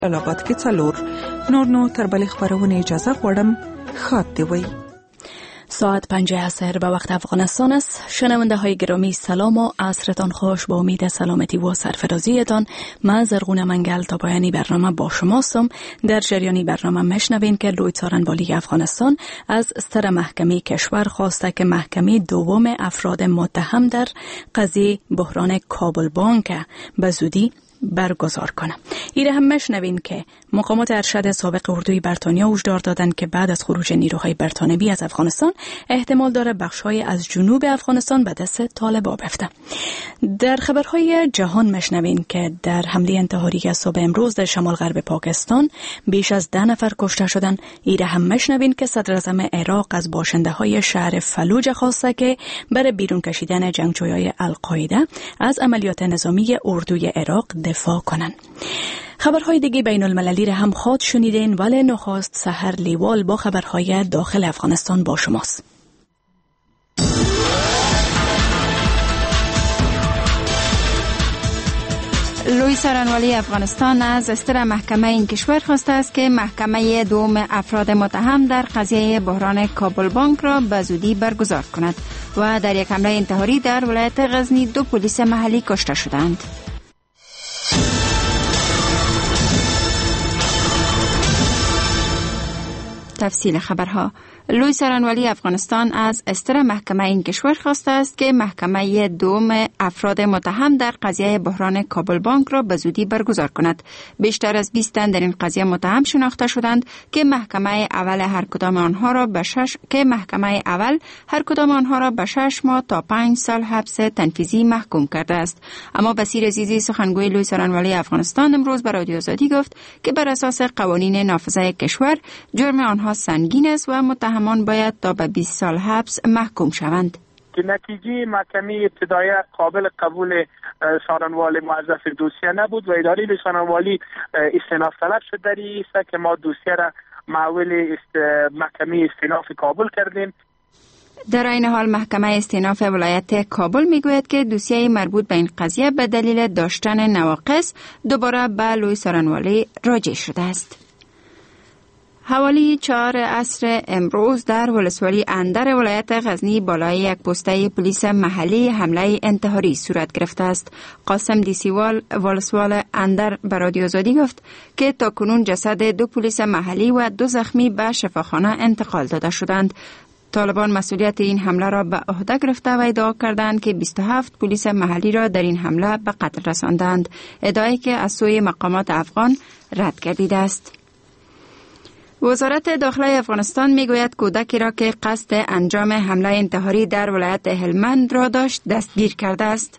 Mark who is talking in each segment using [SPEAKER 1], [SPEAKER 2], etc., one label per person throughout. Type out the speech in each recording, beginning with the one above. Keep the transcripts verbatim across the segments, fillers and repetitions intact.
[SPEAKER 1] لابد کې څلور نور نو تر بلې خبرونه اجازه غواړم خاط دی وی.
[SPEAKER 2] ساعت پنج عصر به وقت افغانستان است. شنونده های گرامی سلام و عصرتان خوش. با امید سلامتی و سرفرازیتان من زرغون منگل تا پایانی برنامه با شماستم. در جریانی برنامه مشنوین که لوی څارنوالی افغانستان از ستر محکمه کشور خواسته که محکمه دوم افراد متهم در قضیه بحران کابل بانک به زودی برگزار کنه. ایره هم مشنوین که مقامات ارشد سابق اردوی بریتانیا هشدار دادند که بعد از خروج نیروهای بریتانوی از افغانستان احتمال داره بخش‌های از جنوب افغانستان به دست طالبان بیفته. در خبرهای جهان مشنوین که در حمله انتحاری از صبح امروز در شمال غرب پاکستان بیش از ده نفر کشته شدند. ایره هم مشنوین که صدر اعظم عراق از باشنده‌های شهر فلوج خواسته که برای بیرون کشیدن جنگجویان القاعده از عملیات نظامی اردوی عراق دفاع کنند. خبرهای دیگه بین المللی را هم خواهد شنیدین، ولی نخست سحر لیوال با خبرهای داخل افغانستان با شماست.
[SPEAKER 3] لوی څارنوالی افغانستان از استر محکمه این کشور خواسته است که محکمه دوم افراد متهم در قضیه بحران کابل بانک را به زودی برگزار کند و در یک حمله انتحاری در ولایت غزنی دو پلیس محلی کشته شدند. تفصیل خبرها. لوی څارنوالی افغانستان از استر محکمه این کشور خواسته است که محکمه دوم افراد متهم در قضیه بحران کابل بانک را به زودی برگزار کند. بیشتر از بیست تن در این قضیه متهم شناخته شدند که محکمه اول هر کدام آنها را به شش که محکمه اول هر کدام آنها را به شش ماه تا پنج سال حبس تنفیذی محکوم کرده است. اما بصیر عزیزی سخنگوی لوی څارنوالی افغانستان امروز به رادیو آزادی گفت که بر اساس قوانین نافذه کشور جرم آنها سنگین است و متهمان باید تا به بیست سال حبس محکوم شوند.
[SPEAKER 4] که نتیجه محکمه ابتدایی قابل قبول څارنوال موظف دوسیه نبود و اداره څارنوالی استئناف طلب شد در این است که ما دوسیه را محول است محکمه استئناف کابل کردیم.
[SPEAKER 3] در این حال محکمه استئناف ولایت کابل میگوید که دوسیه مربوط به این قضیه به دلیل داشتن نواقص دوباره به لوی څارنوالی راجع شده است. حوالی چهار عصر امروز در ولسوالی اندر ولایت غزنی بالای یک پسته پلیس محلی حمله انتحاری صورت گرفته است. قاسم دیسیوال ولسوال اندر به رادیو آزادی گفت که تاکنون جسد دو پلیس محلی و دو زخمی به شفاخانه انتقال داده شدند. طالبان مسئولیت این حمله را به عهده گرفته و ادعا کردند که بیست و هفت پلیس محلی را در این حمله به قتل رساندند، ادعایی که از سوی مقامات افغان رد گردیده است. وزارت داخله افغانستان میگوید کودکی را که قصد انجام حمله انتحاری در ولایت هلمند را داشت دستگیر کرده است.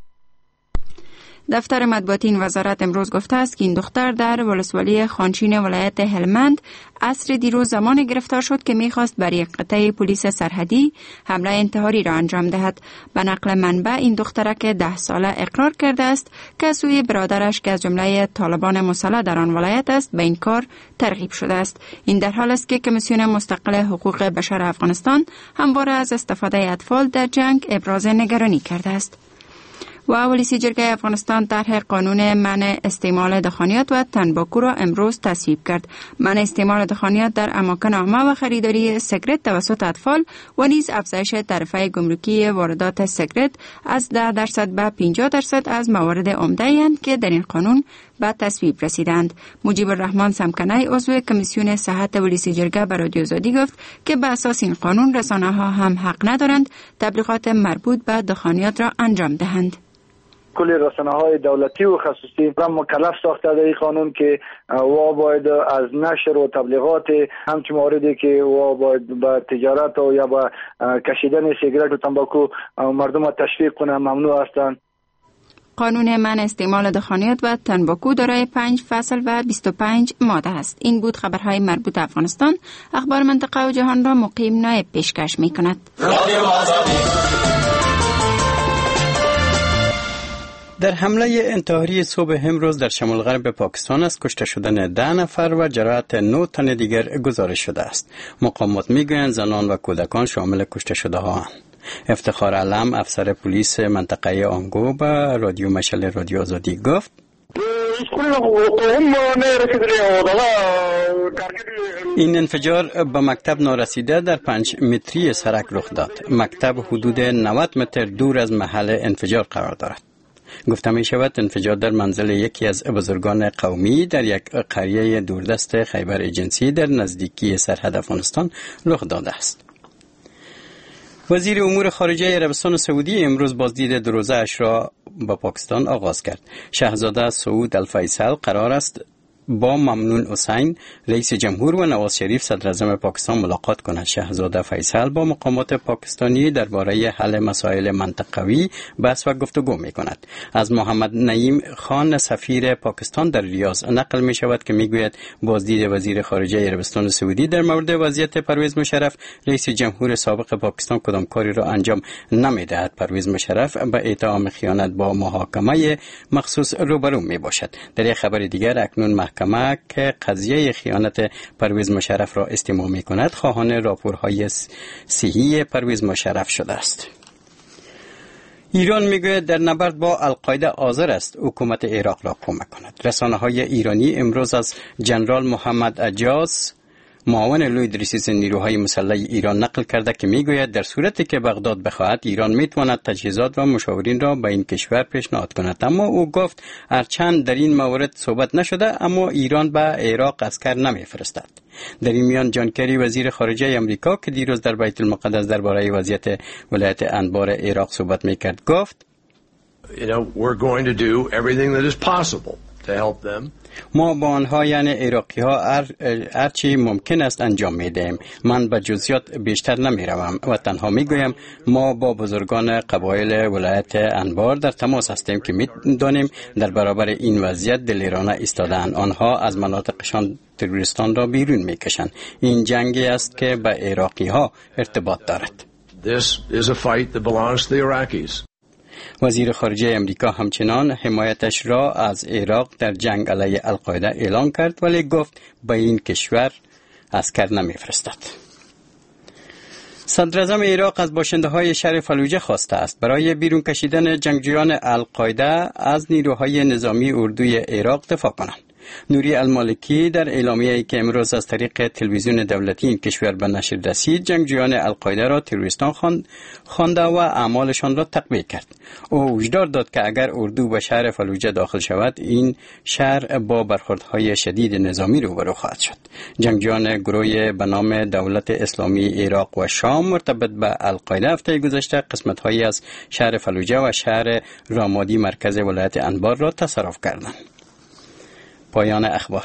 [SPEAKER 3] دفتر مطبوعاتی این وزارت امروز گفته است که این دختر در ولسوالی خانچین ولایت هلمند عصر دیروز زمان گرفتار شد که میخواست بر یک قطعه پلیس سرحدی حمله انتحاری را انجام دهد. به نقل منبع این دخترک ده ساله اقرار کرده است که از سوی برادرش که از جمله طالبان مسلح در آن ولایت است به این کار ترغیب شده است. این در حال است که کمیسیون مستقل حقوق بشر افغانستان همواره از استفاده اطفال در جنگ ابراز نگرانی کرده است. و ولسی جرگه افغانستان طرح قانون منع استعمال دخانیات و تنباکو را امروز تصویب کرد. منع استعمال دخانیات در اماکن عامه و خریداری سیگرت توسط اطفال و نیز افزایش تعرفه گمرکی واردات سیگرت از ده درصد به پنجاه درصد از موارد عمده اند که در این قانون به تصویب رسیدند. مجیب الرحمن سمکنی عضو کمیسیون صحت ولسی جرگه به رادیو آزادی گفت که به اساس این قانون رسانه‌ها هم حق ندارند تبلیغات مربوط به دخانیات را انجام دهند.
[SPEAKER 5] کل رسانه‌های دولتی و خصوصی را مکلف ساخته در این قانون که وا باید از نشر و تبلیغات همچون موردی که وا باید به تجارت و یا به کشیدن سیگرت و تنباکو مردم را تشویق کنه ممنوع هستند.
[SPEAKER 3] قانون منع استعمال دخانیات و تنباکو دارای پنج فصل و بیست و پنج ماده است. این بود خبرهای مربوط افغانستان. اخبار منطقه و جهان را مقیم نایب پیشکش می کند.
[SPEAKER 6] در حمله انتحاری صبح امروز در شمال غرب پاکستان از کشته شدن ده نفر و جراحت نه تن دیگر گزارش شده است. مقامات میگویند زنان و کودکان شامل کشته شده ها هستند. افتخار علم افسر پلیس منطقه آنگو به رادیو مشعل رادیو آزادی گفت این انفجار به مکتب نارسیده در پنج متری سرک رخ داد. مکتب حدود نود متر دور از محل انفجار قرار دارد. گفته می شود انفجار در منزل یکی از بزرگان قومی در یک قریه دوردست خیبر ایجنسی در نزدیکی سرحد افغانستان رخ داده است. وزیر امور خارجه عربستان سعودی امروز بازدید دو روزه اش را به پاکستان آغاز کرد. شاهزاده سعود الفیصل قرار است با ممنون حسین رئیس جمهور و نواز شریف صدر اعظم پاکستان ملاقات کند. شاهزاده فیصل با مقامات پاکستانی درباره حل مسائل منطقوی بحث و گفتگو می کند. از محمد نعیم خان سفیر پاکستان در ریاض نقل می شود که می گوید بازدید وزیر خارجه عربستان سعودی در مورد وضعیت پرویز مشرف رئیس جمهور سابق پاکستان کدام کاری را انجام نمی دهد. پرویز مشرف به اتهام خیانت با محاکمه مخصوص روبرو می باشد. در یک خبر دیگر اکنون محکمه که قضیه خیانت پرویز مشرف را استماع می کند خواهان راپورهای صحی پرویز مشرف شده است. ایران میگوید در نبرد با القاعده حاضر است حکومت عراق را کمک کند. رسانه های ایرانی امروز از جنرال محمد عجاز معاون لوی رئیس نیروهای مسلح ایران نقل کرده که میگوید در صورتی که بغداد بخواهد ایران میتواند تجهیزات و مشاورین را به این کشور پیشنهاد کند. اما او گفت هرچند در این مورد صحبت نشده اما ایران به عراق عسکر نمیفرستد. در این میان جان کری وزیر خارجه امریکا که دیروز در بیت المقدس درباره وضعیت ولایت انبار عراق صحبت میکرد گفت
[SPEAKER 7] You know, we're going to do everything that is possible to help them.
[SPEAKER 6] ما با آنها یعنی عراقی ها هر, هر چی ممکن است انجام می دهیم. من به جزئیات بیشتر نمی روم و تنها می گویم ما با بزرگان قبایل ولایت انبار در تماس هستیم که می دانیم در برابر این وضعیت دلیرانه ایستادند. آنها از مناطقشان تروریستان را بیرون می کشند. این جنگی است که به عراقی ها ارتباط دارد.
[SPEAKER 7] This is a fight that belongs to the Iraqis.
[SPEAKER 6] وزیر خارجه امریکا همچنان حمایتش را از عراق در جنگ علیه القاعده اعلان کرد ولی گفت به این کشور عسکر نمیفرستد. صدر اعظم عراق از باشنده های شهر فلوجه خواسته است برای بیرون کشیدن جنگجویان القاعده از نیروهای نظامی اردوی عراق دفاع کنند. نوری المالکی در اعلامیه‌ای که امروز از طریق تلویزیون دولتی این کشور به نشر رسید جنگجویان القاعده را تروریستان خوانده و اعمالشان را تقویه کرد. او هشدار داد که اگر اردو به شهر فلوجه داخل شود این شهر با برخوردهای شدید نظامی روبرو خواهد شد. جنگجویان گروه به نام دولت اسلامی عراق و شام مرتبط به القاعده هفته گذشته قسمت‌هایی از شهر فلوجه و شهر رامادی مرکز ولایت انبار را تصرف کردند. پایان اخبار.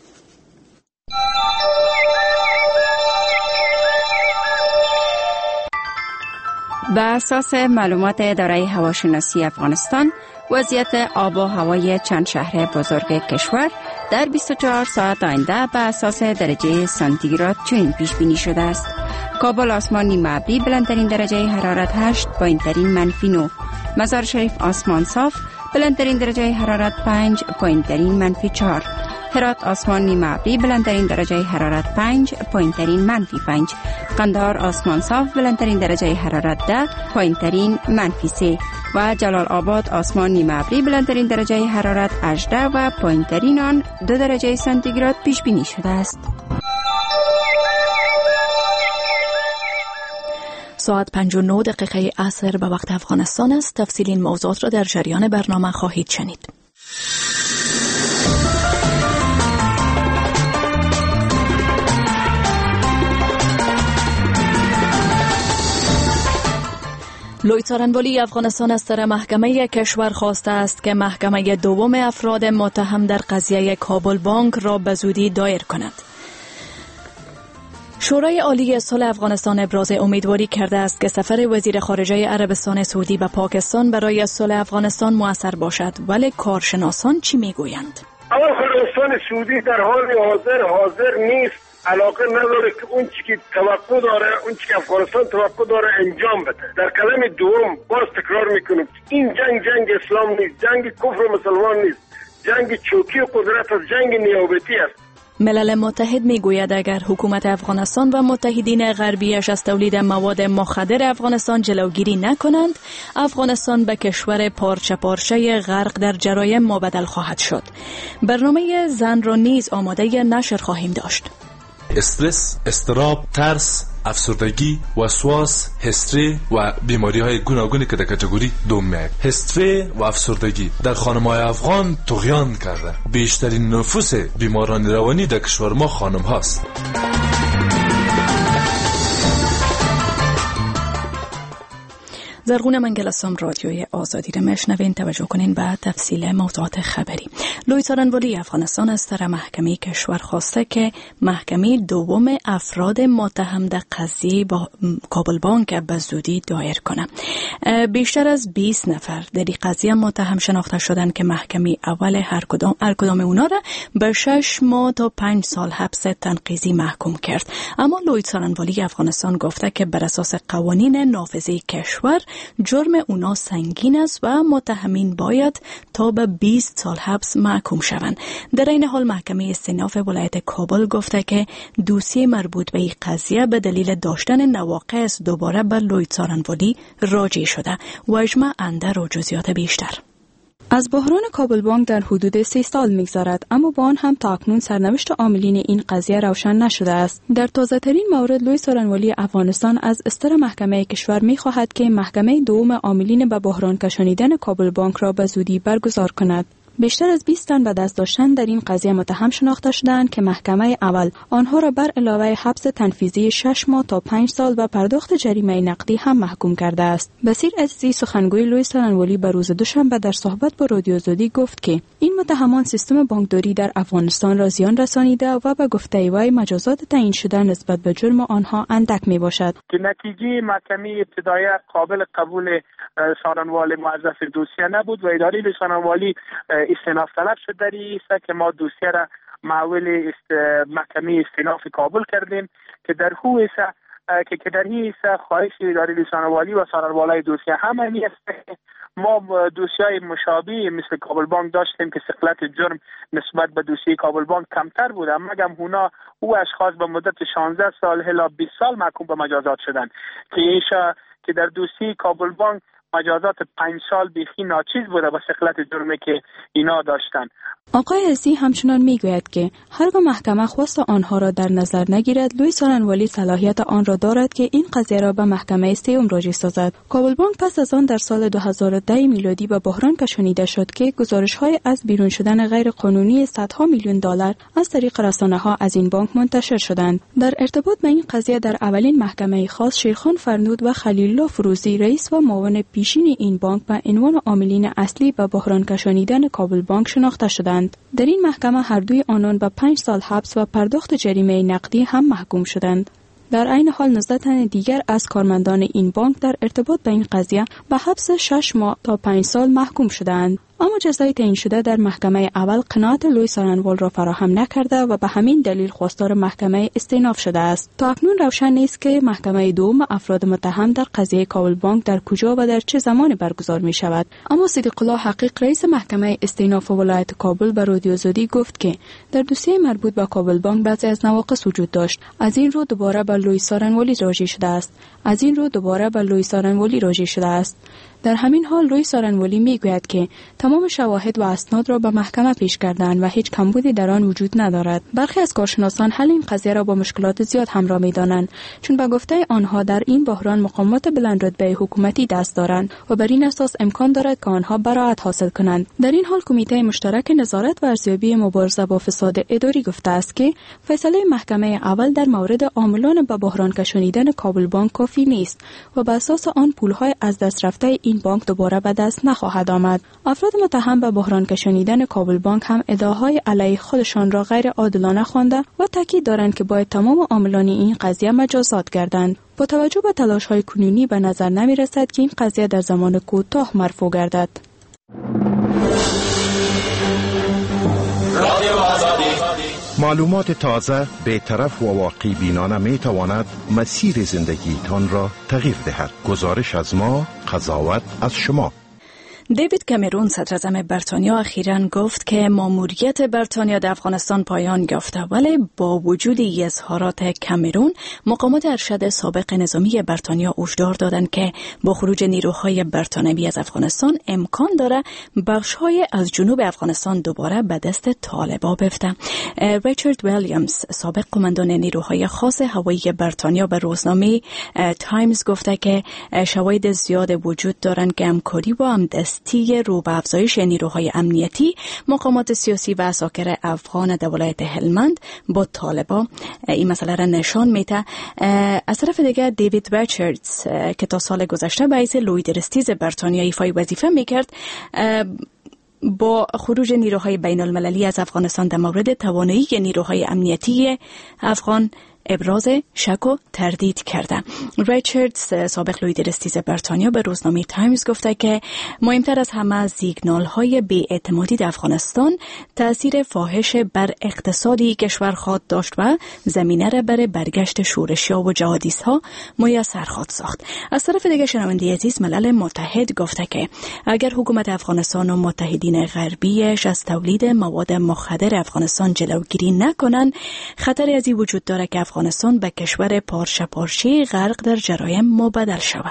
[SPEAKER 3] بر اساس معلومات اداره هواشناسی افغانستان وضعیت آب و هوای چند شهر بزرگ کشور در بیست و چهار ساعت آینده به اساس درجه سانتیگراد چنین پیش بینی شده است. کابل آسمان نیمه ابری بلندترین درجه حرارت هشت، پایینترین منفی نه. مزار شریف آسمان صاف بلندترین درجه حرارت پنج، پایینترین منفی چهار. هرات آسمان نیمه ابری بلندترین درجه حرارت پنج، پایینترین منفی پنج. قندهار آسمان صاف بلندترین درجه حرارت ده، پایینترین منفی سه. و جلال آباد آسمان نیمه ابری بلندترین درجه حرارت هجده و پایینترین آن دو درجه سانتیگراد پیش بینی شده است.
[SPEAKER 2] ساعت پنج و نه دقیقه عصر به وقت افغانستان است. تفصیل این موضوعات را در جریان برنامه خواهید شنید. لوی څارنوالی افغانستان از سر محکمه کشور خواسته است که محکمه دوم افراد متهم در قضیه کابل بانک را به زودی دایر کند. شورای عالی صلح افغانستان ابراز امیدواری کرده است که سفر وزیر خارجه عربستان سعودی به پاکستان برای صلح افغانستان مؤثر باشد، ولی کارشناسان چی میگویند؟
[SPEAKER 8] اول عربستان سعودی در حال حاضر حاضر نیست، علاقه نداره که اون چی که توقع داره، اون چی که افغانستان توقع داره انجام بده. در کلمه دوم باز تکرار میکنم این جنگ جنگ اسلام نیست، جنگ کفر و مسلمان نیست، جنگ چوکی و قدرت است، جنگ نیابتی است.
[SPEAKER 2] ملل متحد میگوید اگر حکومت افغانستان و متحدین غربیش از تولید مواد مخدر افغانستان جلوگیری نکنند، افغانستان به کشور پارچه پارچه غرق در جرایم مبدل خواهد شد. برنامه زن را نیز آماده نشر خواهیم داشت.
[SPEAKER 9] استرس، اضطراب، ترس، افسردگی، وسواس، هستری و بیماری های گوناگونی که در کاتگوری دوم میاد. هستری و افسردگی در خانم‌های افغان طغیان کرده. بیشترین نفوس بیماران روانی در کشور ما خانم هاست.
[SPEAKER 2] زرغون منگلستان، رادیوی آزادی را میشنوین. توجه کنین به تفصیل موضوعات خبری. لوی سارنوالی افغانستان از طرف محکمه کشور خواسته که محکمه دوم افراد متهم در قضیه با کابل بانک به زودی دایر کنه. بیشتر از بیست نفر در این قضیه متهم شناخته شدند که محکمه اول هر کدام هر کدام اونا را به شش ماه تا پنج سال حبس تنقیضی محکوم کرد. اما لوی سارنوالی افغانستان گفته که بر اساس قوانین نافذه کشور جرم اونا سنگین است و متهمین باید تا به بیست سال حبس محکوم شوند. در این حال محکمه استئناف ولایت کابل گفته که دوسیه مربوط به این قضیه به دلیل داشتن نواقص دوباره به لوی سارنوالی راجع شده. و اجماع اندر و جزئیات بیشتر.
[SPEAKER 10] از بحران کابل بانک در حدود سه سال می‌گذرد، اما با آن هم تا اکنون سرنوشت عاملین این قضیه روشن نشده است. در تازه‌ترین مورد لوی سارنوالی افغانستان از استر محکمه کشور می‌خواهد که محکمه دوم عاملین به بحران کشانیدن کابل بانک را به زودی برگزار کند. بیشتر از بیست تن به دست داشتن در این قضیه متهم شناخته شدند که محکمه اول آنها را بر علاوه حبس تنفیذی شش ماه تا پنج سال و پرداخت جریمه نقدی هم محکوم کرده است. بصیر عزیزی، سخنگوی لوی سارنوالی، به روز دوشنبه در صحبت با رادیو آزادی گفت که این متهمان سیستم بانکداری در افغانستان را زیان رسانیده و به گفته وی مجازات تعیین شده نسبت به جرم آنها اندک می باشد.
[SPEAKER 4] که نتیجه محکمه ابتدایی قابل قبول سارنوالی موظف دوسیه نبود و اداره سارنوالی استئناف طلب شد در این که ما دوسیه را محول است محکمه استئناف کابل کردیم که در هو است که که در این خواهش اداره سارنوالی و سارنوالای دوسیه همین است. ما دوسیه مشابه مثل کابل بانک داشتیم که ثقلت جرم نسبت به دوسیه کابل بانک کمتر بود، اما مگم اونا او اشخاص به مدت شانزده سال الی بیست سال محکوم به مجازات شدند که ایشا که در دوسیه کابل بانک مجازات پنج سال بیخی ناچیز بوده با ثقلت جرمی که اینا داشتن.
[SPEAKER 10] آقای عزیزی همچنان میگوید که هرگاه محکمه خواست آنها را در نظر نگیرد، لوی سارنوالی صلاحیت آن را دارد که این قضیه را به محکمه سیوم راجع سازد. کابل بانک پس از آن در سال دو هزار و ده میلادی به بحران کشانیده شد که گزارش‌های از بیرون شدن غیر قانونی صدها میلیون دلار از طریق رسانه‌ها از این بانک منتشر شدند. در ارتباط با این قضیه در اولین محکمه خاص شیرخان فرنود و خلیل الله فروزی، رئیس و معاون پیشین این بانک، به عنوان عاملین اصلی به بحران کشانیدن کابل بانک شناخته شدند. در این محکمه هر دوی آنان به پنج سال حبس و پرداخت جریمه نقدی هم محکوم شدند. در عین حال نوزده تن دیگر از کارمندان این بانک در ارتباط با این قضیه به حبس شش ماه تا پنج سال محکوم شدند. اما جزای تعیین شده در محکمه اول قناعت لوی سارنوال را فراهم نکرده و به همین دلیل خواستار محکمه استئناف شده است. تا اکنون روشن نیست که محکمه دوم افراد متهم در قضیه کابل بانک در کجا و در چه زمانی برگزار می شود. اما صدیق الله حقیق، رئیس محکمه استئناف ولایت کابل، به رادیو آزادی گفت که در دوسیه مربوط به کابل بانک بعضی از نواقص وجود داشت. از این رو دوباره به لوی سارنوالی راجع شده است. از این رو دوباره به لوی سارنوالی راجع شده است. در همین حال لوی سارنوالی میگوید که تمام شواهد و اسناد را به محکمه پیش کردند و هیچ کمبودی در آن وجود ندارد. برخی از کارشناسان حل این قضیه را با مشکلات زیاد همراه می‌دانند، چون به گفته آنها در این بحران مقامات بلند رتبه حکومتی دست دارند و بر این اساس امکان دارد که آنها براءت حاصل کنند. در این حال کمیته مشترک نظارت و ارزیابی مبارزه با فساد اداری گفته است که فیصله محکمه اول در مورد عاملان به بحران کشانیدن کابل بانک کافی نیست و بر اساس آن پول‌های از دست رفته این بانک دوباره به دست نخواهد آمد. افراد متهم به بحران کشانیدن کابل بانک هم ادعاهای علیه خودشان را غیر عادلانه خوانده و تاکید دارند که باید تمام عاملان این قضیه مجازات گردند. با توجه به تلاش‌های کنونی به نظر نمی‌رسد که این قضیه در زمان کوتاه مرفوع گردد.
[SPEAKER 11] معلومات تازه، بی‌طرف و واقعی بینانه می تواند مسیر زندگیتان را تغییر دهد. گزارش از ما، قضاوت از شما.
[SPEAKER 2] دیوید کامرون صدر اعظم بریتانیا اخیراً گفت که ماموریت بریتانیا در افغانستان پایان یافته، ولی با وجود اظهارات کامرون مقامات ارشد سابق نظامی بریتانیا هشدار دادند که با خروج نیروهای بریتانیایی از افغانستان امکان داره بخش‌های از جنوب افغانستان دوباره به دست طالبان بیفته. ریچارد ویلیامز سابق قماندان نیروهای خاص هوایی بریتانیا به روزنامه تایمز گفته که شواهد زیاد وجود دارند که همکاری و همدستی رو به افزایش نیروهای امنیتی، مقامات سیاسی و اساکر افغان در ولایت هلمند با طالبان این مسئله را نشان میده. از طرف دیگر دیوید ریچاردز که تا سال گذشته به حیث لویدرستیز بریتانیا ایفای وظیفه میکرد، با خروج نیروهای بین المللی از افغانستان در مورد توانایی نیروهای امنیتی افغان ابراز شک و تردید کرده. ریچاردز سابق لویدرستیز بریتانیا به روزنامه تایمز گفته که مهمتر از همه سیگنال‌های بی‌اعتمادی در افغانستان تأثیر فاحش بر اقتصادی کشور خواهد داشت و زمینه را برای برگشت شورشی‌ها و جهادیست‌ها میسر خواهد ساخت. از طرف دیگر شنونده عزیز، ملل متحد گفته که اگر حکومت افغانستان و متحدین غربیش از تولید مواد مخدر افغانستان جلوگیری نکنند، خطری از این وجود دارد که افغانستان به کشور پارچه پارچه غرق در جرایم مبدل شود.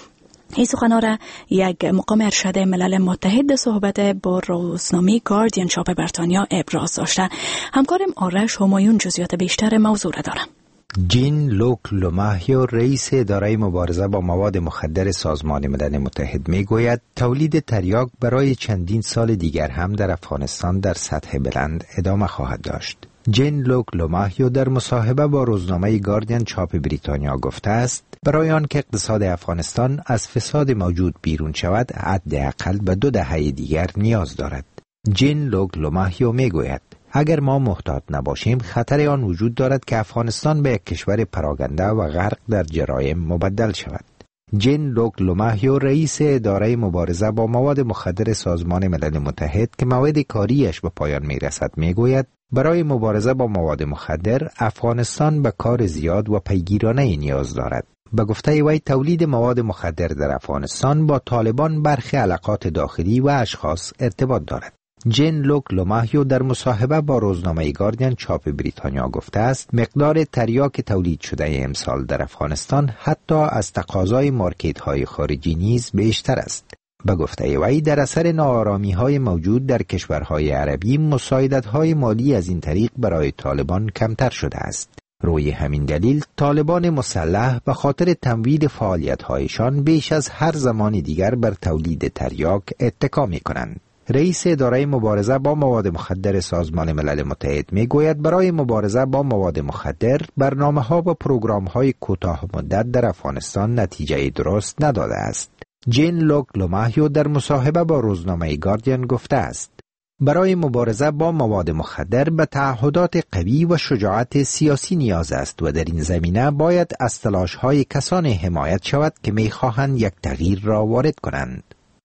[SPEAKER 2] این سخنان را یک مقام ارشد ملل متحد صحبت با روزنامه گاردین چاپ بریتانیا ابراز داشته. همکارم آرش همایون جزئیات بیشتر موضوع را دارم.
[SPEAKER 12] جین لوک لوماهیو رئیس اداره مبارزه با مواد مخدر سازمان ملل متحد میگوید تولید تریاک برای چندین سال دیگر هم در افغانستان در سطح بلند ادامه خواهد داشت. جین لوک لوماهیو در مصاحبه با روزنامه گاردین چاپ بریتانیا گفته است برای آن که اقتصاد افغانستان از فساد موجود بیرون شود حداقل به دو دهه دیگر نیاز دارد. جین لوک لوماهیو میگوید اگر ما محتاط نباشیم خطر آن وجود دارد که افغانستان به یک کشور پراکنده و غرق در جرایم مبدل شود. جین لوک لوماهیو رئیس اداره مبارزه با مواد مخدر سازمان ملل متحد که موعد کاریش به پایان میرسد میگوید برای مبارزه با مواد مخدر افغانستان به کار زیاد و پیگیرانه نیاز دارد. به گفته وی تولید مواد مخدر در افغانستان با طالبان برخی علاقات داخلی و اشخاص ارتباط دارد. جین لوک لوماهیو در مصاحبه با روزنامه گاردین چاپ بریتانیا گفته است مقدار تریاک تولید شده امسال در افغانستان حتی از تقاضای مارکت های خارجی نیز بیشتر است. به گفته وی در اثر ناآرامی های موجود در کشورهای عربی مساعدت های مالی از این طریق برای طالبان کمتر شده است. روی همین دلیل طالبان مسلح به خاطر تمویل فعالیت هایشان بیش از هر زمان دیگر بر تولید تریاک اتکا می کنند. رئیس اداره مبارزه با مواد مخدر سازمان ملل متحد میگوید برای مبارزه با مواد مخدر برنامه‌ها و پروگرام‌های کوتاه مدت در افغانستان نتیجه درست نداده است. جین لوک لوماهیو در مصاحبه با روزنامه گاردین گفته است برای مبارزه با مواد مخدر به تعهدات قوی و شجاعت سیاسی نیاز است و در این زمینه باید از تلاش‌های کسانی حمایت شود که می‌خواهند یک تغییر را وارد کنند.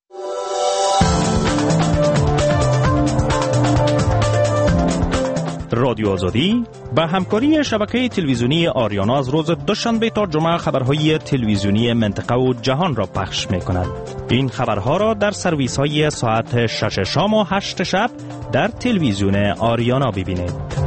[SPEAKER 13] رادیو آزادی با همکاری شبکه تلویزیونی آریانا از روز دوشنبه تا جمعه خبرهای تلویزیونی منطقه و جهان را پخش می کند. این خبرها را در سرویس های ساعت شش شام و هشت شب در تلویزیون آریانا ببینید.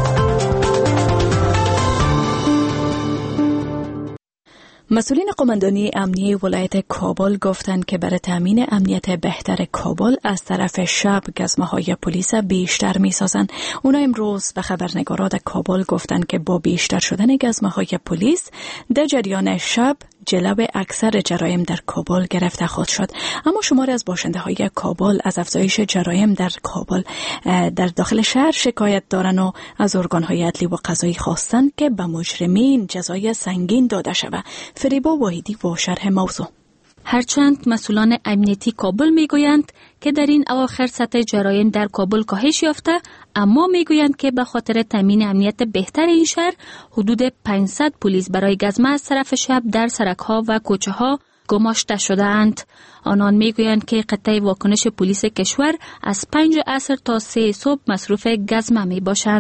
[SPEAKER 2] مسئولین قماندانی امنیه ولایت کابل گفتند که برای تامین امنیت بهتر کابل از طرف شب گزمه‌های پلیس بیشتر می‌سازند. اونا امروز به خبرنگاران در کابل گفتند که با بیشتر شدن گزمه‌های پلیس در جریان شب جلو اکثر جرایم در کابل گرفته خواهد شد. اما شماری از باشنده‌های کابل از افزایش جرایم در کابل در داخل شهر شکایت دارند و از ارگان‌های عدلی و قضایی خواستند که به مجرمین جزای سنگین داده شود. فریبا واحدی با شرح موضوع.
[SPEAKER 14] هرچند مسئولان امنیتی کابل میگویند که در این اواخر سطح جرایم در کابل کاهش یافته، اما میگویند که به خاطر تامین امنیت بهتر این شهر حدود پانصد پلیس برای گزمه از طرف شب در سرک‌ها و کوچه‌ها گماشته شده‌اند. آنان میگویند که قطعه واکنش پلیس کشور از پنج عصر تا سه صبح مصروف گزمه می باشند.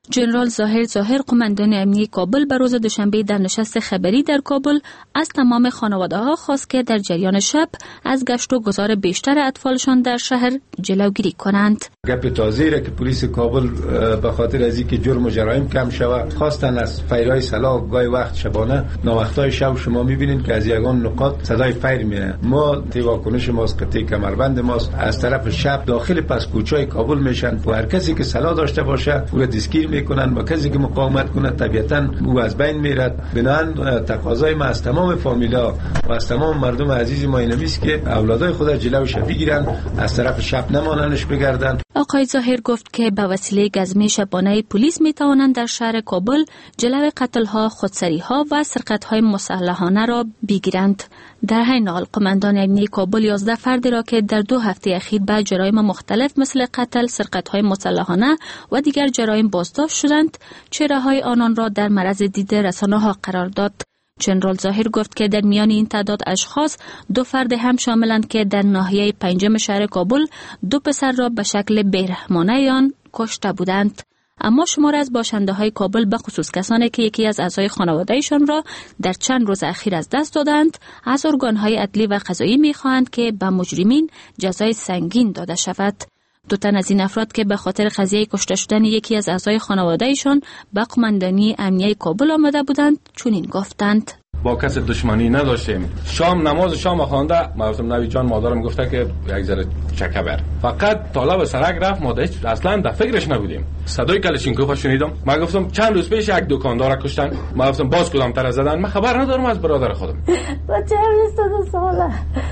[SPEAKER 14] جنرال ظاهر ظاهر قماندان امنیتی کابل به روز دوشنبه در نشست خبری در کابل از تمام خانواده‌ها خواست که در جریان شب از گشت و گذار بیشتر اطفالشان در شهر جلوگیری کنند.
[SPEAKER 15] گپ تازه‌ای را که پلیس کابل به خاطر از اینکه جرم و جرایم کم شود خواستن از فیرهای سلاح گاهی وقت شبانه ناوقتای شب شما می‌بینید که از یگان نقاط صدای فیر میاد. ما تیواکنش ماست قطعه کمربند ماست از طرف شب داخل پس کوچه‌های کابل میشن و هر کسی که سلاح داشته باشه او را دستگیر میکنن و کسی که مقاومت کنه طبیعتاً او از بین میرد. بنابراین تقاضای ما از تمام فامیلا و از تمام مردم عزیز ما اینه است که اولادای خود جلو شب بگیرن، از طرف شب نماننش بگردن.
[SPEAKER 14] آقای ظاهر گفت که به وسیله گزمه شبانه پلیس می توانند در شهر کابل جلو قتل‌ها، خودسری‌ها و سرقت‌های مسلحانه را بگیرند. در همین حال قماندان امنیتی کابل یازده فرد را که در دو هفته اخیر به جرایم مختلف مثل قتل، سرقت‌های مسلحانه و دیگر جرایم بازداشت شدند، چهره‌های آنان را در معرض دید رسانه‌ها قرار داد. جنرال ظاهر گفت که در میان این تعداد اشخاص دو فرد هم شاملند که در ناحیه پنجم شهر کابل دو پسر را به شکل بیرحمانه آن کشته بودند. اما شمار از باشنده های کابل به خصوص کسانی که یکی از اعضای خانواده‌شان را در چند روز اخیر از دست دادند، از ارگان های عدلی و قضایی می‌خواهند که به مجرمین جزای سنگین داده شود. دو تن از این افراد که به خاطر قضیه کشته شدن یکی از اعضای خانواده‌شان به قماندانی امنیتی کابل آمده بودند چنین گفتند:
[SPEAKER 16] با کسی دشمنی نداشتیم. شام نماز شام خوانده، ما گفتم نوی جان مادرم گفته که یک ذره چکه بر. فقط طالب سرک رفت، ما اصلا در فکرش نبودیم. صدای کلاشینکوف شنیدم. ما گفتم چند روز پیش یک دکاندار کشتن. ما گفتم باز کدام تر زدن. من خبر ندارم از برادر خودم.
[SPEAKER 17] بچه بیست و دو ساله.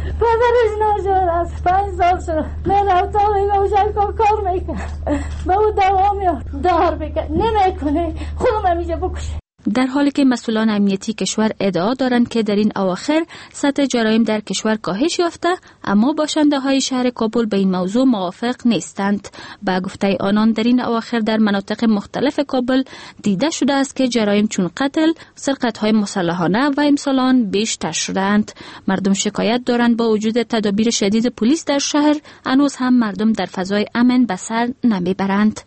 [SPEAKER 17] پدرش ناجور است. پنج سال شد. من اتاق روشن کار میکنم. به او دوام یاد دار بکن. نمیکنه. خودم همیشه بکشه.
[SPEAKER 14] در حالی که مسئولان امنیتی کشور ادعا دارند که در این اواخر سطح جرایم در کشور کاهش یافته، اما باشنده های شهر کابل به این موضوع موافق نیستند. با گفته آنان در این اواخر در مناطق مختلف کابل دیده شده است که جرایم چون قتل، سرقت های مسلحانه و امسالان بیشتر شدند. مردم شکایت دارند با وجود تدابیر شدید پلیس در شهر، هنوز هم مردم در فضای امن به سر نمیبرند.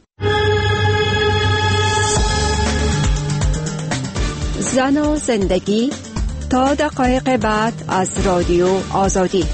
[SPEAKER 18] زن و زندگی تا دقایق بعد از رادیو آزادی.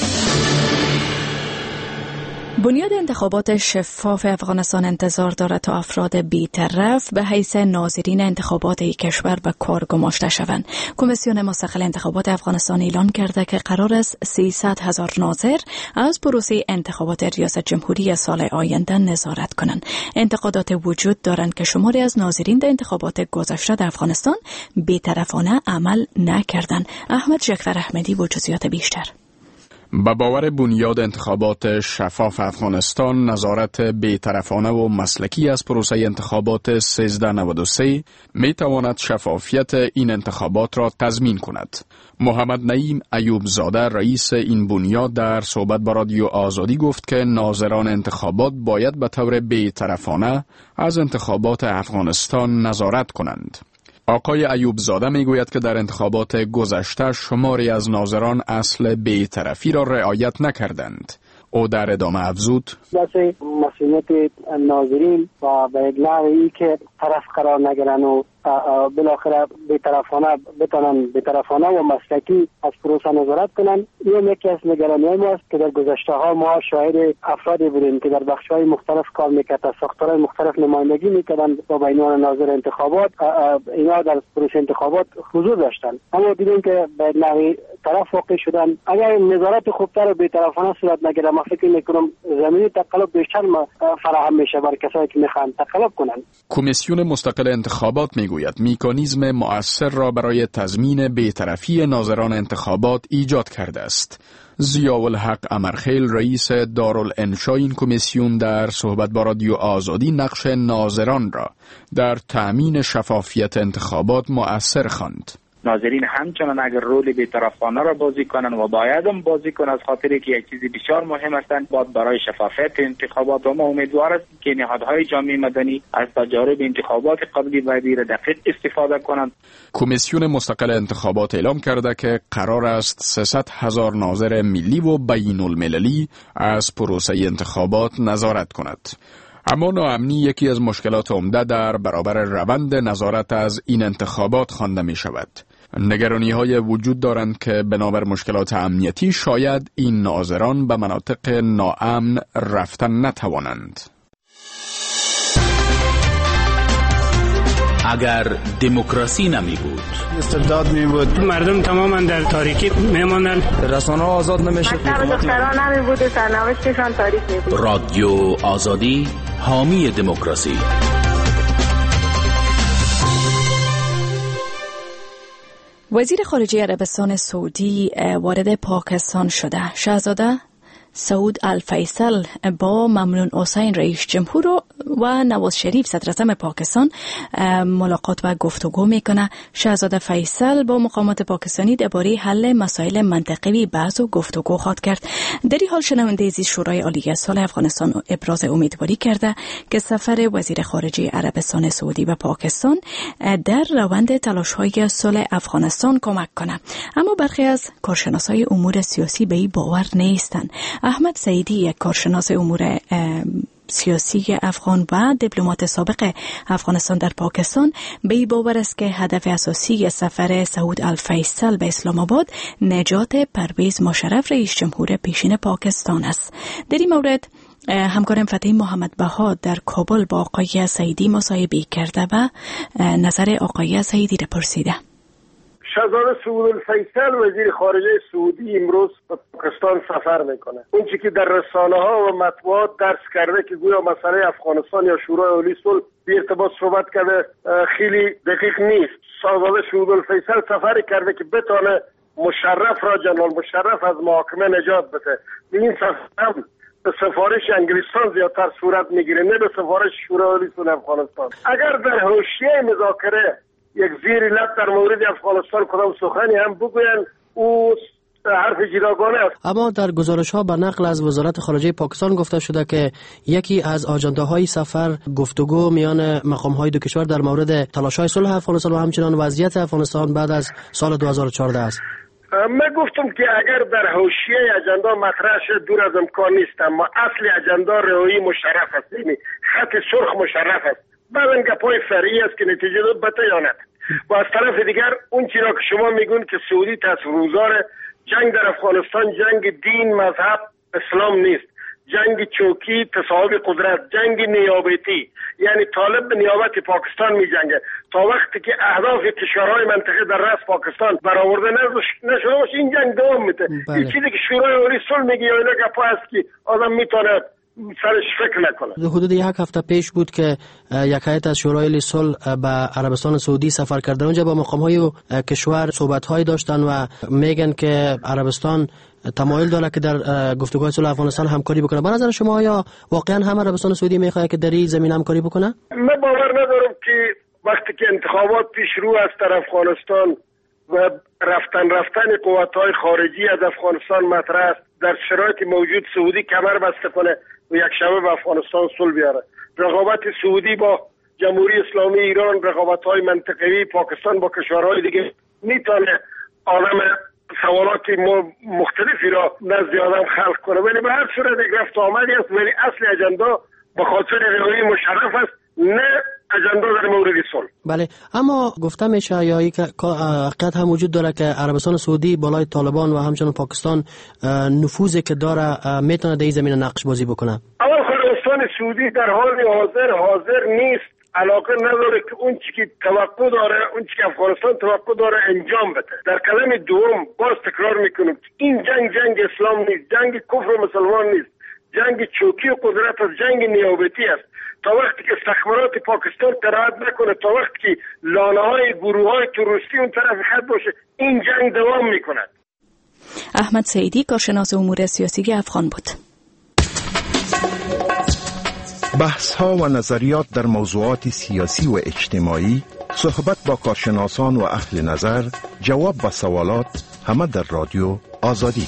[SPEAKER 2] بنیاد انتخابات شفاف افغانستان انتظار دارد تا افراد بی‌طرف به حیث ناظرین انتخابات کشور به کار گماشته شوند. کمیسیون مستقل انتخابات افغانستان اعلان کرده که قرار است سیصد هزار ناظر از پروسه انتخابات ریاست جمهوری سال آینده نظارت کنند. انتقادات وجود دارند که شماری از ناظرین در انتخابات گذشته در افغانستان بی‌طرفانه عمل نکردند. احمد جعفر احمدی با جزئیات بیشتر.
[SPEAKER 19] به باور بنیاد انتخابات شفاف افغانستان، نظارت بی‌طرفانه و مسلکی از پروسه انتخابات سیزده نود و سه می تواند شفافیت این انتخابات را تضمین کند. محمد نعیم ایوب زاده رئیس این بنیاد در صحبت با رادیو آزادی گفت که ناظران انتخابات باید به طور بی‌طرفانه از انتخابات افغانستان نظارت کنند. آقای ایوب زاده می گوید که در انتخابات گذشته شماری از ناظران اصل بی‌طرفی را رعایت نکردند. او در ادامه افزود:
[SPEAKER 20] بسه مسئولیت ناظرین و به اطلاعی که طرف قرار نگیرن و بالاخره بی‌طرفانه بتونن بی‌طرفانه و مسلکی از پروسه نظارت کنن. این یکی از نگرانی ما است که در گذشته ها ما شاهد افرادی بودیم که در بخش‌های مختلف کار میکردن، ساختارهای مختلف نمایندگی میکردن با به عنوان ناظر انتخابات. اینا در پروسه انتخابات حضور داشتن، اما دیدیم که به نحوی طرف واقع شدن. اگر نظارت خوبتر و بی‌طرفانه صورت نگیره، ما فکر میکنم زمینی تقلب بیشتر فراهم میشه برای کسایی که میخوان تقلب کنن.
[SPEAKER 19] کمیسیون مستقل انتخابات میگوید میکانیزم مؤثر را برای تضمین بی‌طرفی ناظران انتخابات ایجاد کرده است. ضیاءالحق امرخیل رئیس دارالانشا این کمیسیون در صحبت با رادیو آزادی نقش ناظران را در تأمین شفافیت انتخابات مؤثر خواند.
[SPEAKER 21] ناظرین همچنان اگر رول بی‌طرفانه را بازی کنند و باید هم بازی کنند، از خاطری که یک چیزی بسیار مهم هستند باید برای شفافیت انتخابات و ما امیدوار هستیم که نهادهای جامعه مدنی از تجارب انتخابات قبلی و بعدی دقیق استفاده کنند.
[SPEAKER 19] کمیسیون مستقل انتخابات اعلام کرده که قرار است سیصد هزار ناظر ملی و بین المللی از پروسه انتخابات نظارت کند. اما ناامنی یکی از مشکلات عمده در برابر روند نظارت از این انتخابات خوانده می شود. نگرانی های وجود دارند که بنابر مشکلات امنیتی شاید این ناظران به مناطق ناامن رفتن نتوانند.
[SPEAKER 1] اگر دموکراسی نمی بود،
[SPEAKER 22] استبداد می بود، مردم تماما در تاریکی می ماندند، رسانه ها آزاد نمیشه،
[SPEAKER 23] دختران نمی بود و سرنوشتشان تاریک می بود.
[SPEAKER 1] رادیو آزادی حامی دموکراسی.
[SPEAKER 2] وزیر خارجه عربستان سعودی وارد پاکستان شده. شاهزاده سعود الفیصل با ممنون حسین رئیس جمهور و نواز شریف صدر اعظم پاکستان ملاقات و گفتگو میکنه. شاهزاده فیصل با مقامات پاکستانی درباره حل مسائل منطقوی بحث و گفتگو خواهد کرد. در این حال شنونده عزیز شورای عالی صلح افغانستان ابراز امیدواری کرده که سفر وزیر خارجه عربستان سعودی به پاکستان در روند تلاش‌های صلح افغانستان کمک کنه. اما برخی از کارشناسای امور سیاسی به این باور نیستند. احمد سعیدی، یک کارشناس امور سیاسی افغان و دیپلمات سابق افغانستان در پاکستان، به این باور است که هدف اساسی سفر سعود الفیصل به اسلام آباد نجات پرویز مشرف رئیس جمهور پیشین پاکستان است. در این مورد همکارم فتحی محمد بها در کابل با آقای سعیدی مصاحبه کرده و نظر آقای سعیدی را پرسیده.
[SPEAKER 8] شاهزاده سعود الفیصل وزیر خارجه سعودی امروز به پاکستان سفر میکنه. اون چیزی که در رسانه ها و مطبوعات درس کرده که گویا مسئله افغانستان یا شورای عالی صلح به ارتباط صحبت کرده خیلی دقیق نیست. شاهزاده سعود الفیصل سفری کرده که بتونه مشرف را، جنرال مشرف، از محاکمه نجات بده. این سفر به سفارش انگلستان زیادتر صورت میگیره، نه به سفارش شورای عالی صلح افغانستان. اگر در حوشیه مذاکره یک زیر لب در مورد افغانستان کدام سخنی هم بگوین، او حرف جداگانه است.
[SPEAKER 24] اما در گزارش ها به نقل از وزارت خارجه پاکستان گفته شده که یکی از آجنده های سفر گفتگو میان مقام های دو کشور در مورد تلاش های صلح افغانستان و همچنان وضعیت افغانستان بعد از سال دو هزار و چهارده است.
[SPEAKER 8] من گفتم که اگر در حوشیه اجندا مطرح شد دور از امکان نیست، اما اصل اجندا رهایی مشرف است، یعنی خط سرخ مشرف است. بعدن گپای فرعی است که نتیجه داد بتیاند. و از طرف دیگر اون چیزا که شما میگون که سعودی تصویرگذار جنگ در افغانستان جنگ دین، مذهب، اسلام نیست، جنگ چوکی، تصاحب قدرت، جنگ نیابتی، یعنی طالب به نیابت پاکستان میجنگه. تا وقتی که اهداف کشورهای منطقه در رأس پاکستان برآورده نشده باشه این جنگ دوام میده. این چیزی که شورای عالی صلح میگه یا اینا گپا است که آدم میتونه سرش فکر نکنه.
[SPEAKER 24] حدود یک هفته پیش بود که یک هیئت از شورای عالی صلح به عربستان سعودی سفر کردن. اونجا با مقام‌های کشور صحبت‌های داشتن و میگن که عربستان تمایل داره که در گفتگوهای صلح افغانستان همکاری بکنه. به نظر شما آیا واقعا هم عربستان سعودی میخواد که در این زمینه همکاری بکنه؟
[SPEAKER 8] من باور ندارم که وقتی که انتخابات پیش رو است در افغانستان و رفتن رفتن قوت‌های خارجی از افغانستان مطرح است، در شرایط موجود سعودی کمر بسته کنه و یک شبه به افغانستان صلح بیاره. رقابت سعودی با جمهوری اسلامی ایران، رقابت‌های منطقه‌ای پاکستان با کشورهای دیگه میتونه آدم سوالات مختلفی را نزد آدم خلق کنه، ولی به هر صورت یک رفت آمدی است، ولی اصل اجندا به خاطر رهایی مشرف است، نه اجندا در مورد صلح.
[SPEAKER 24] بله، اما گفته میشه یا یک حقیقت هم وجود داره که عربستان سعودی بالای طالبان و همچنان پاکستان نفوذی که داره میتونه در این زمینه نقش بازی بکنه.
[SPEAKER 8] اول عربستان سعودی در حال حاضر حاضر نیست، علاقه نداره که اون چی که توقع داره، اون چی که افغانستان توقع داره انجام بده. در کلمه دوم باز تکرار میکنم، این جنگ جنگ اسلام نیست، جنگ کفر و مسلمان نیست، جنگ چوکی و قدرت از جنگ نیابتی است. تا وقتی که استخبارات پاکستان تراحت نکنه، تا وقتی که لانه های گروه های تروریستی اون طرف خط باشه، این جنگ دوام میکند.
[SPEAKER 2] احمد سعیدی، کارشناس امور سیاسی افغان بود.
[SPEAKER 11] بحث ها و نظریات در موضوعات سیاسی و اجتماعی، صحبت با کارشناسان و اهل نظر، جواب به سوالات، همه در رادیو آزادی.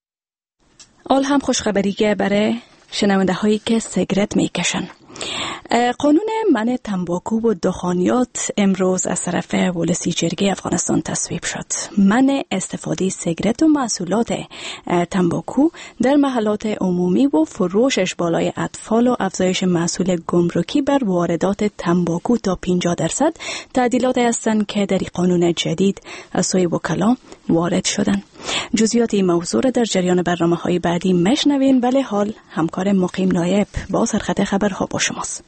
[SPEAKER 2] آل هم خوشخبریه برای شنونده هایی که سیگرت میکشن. قانون منع تنباکو و دخانیات امروز از طرف ولسی جرگه افغانستان تصویب شد. منع استفاده سیگرت و محصولات تنباکو در محلات عمومی و فروشش بالای اطفال و افزایش محصول گمرکی بر واردات تنباکو تا پنجاه درصد تعدیلات هستند که در قانون جدید از سوی وکلا وارد شدند. جزئیات این موضوع در جریان برنامه‌های بعدی مشنوین، ولی حال همکار مقیم نایب با سرخط خبرها با شماست.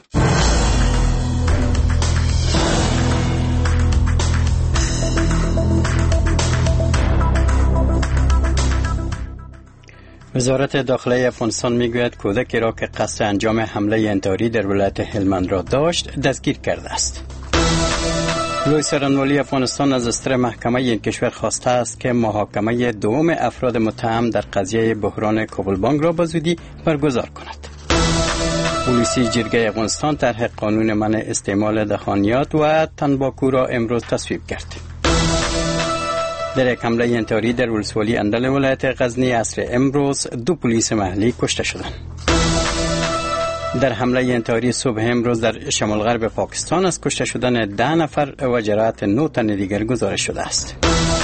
[SPEAKER 3] وزارت داخلی افغانستان میگوید کودکی را که قصد انجام حمله انتحاری در ولایت هلمند را داشت دستگیر کرده است. لوی سرانوالی افغانستان از استر محکمه این کشور خواسته است که محاکمه دوم افراد متهم در قضیه بحران کابل بانک را به زودی برگزار کند. پلیسی جرگه افغانستان طرح قانون منع استعمال دخانیات و تنباکو را امروز تصویب کرد. در یک حمله انتحاری در ولسوالی اندل ولایت غزنی عصر امروز دو پلیس محلی کشته شدند. در حمله انتحاری صبح امروز در شمال غرب پاکستان از کشته شدن ده نفر و جراحت نه تن دیگر گزارش شده است.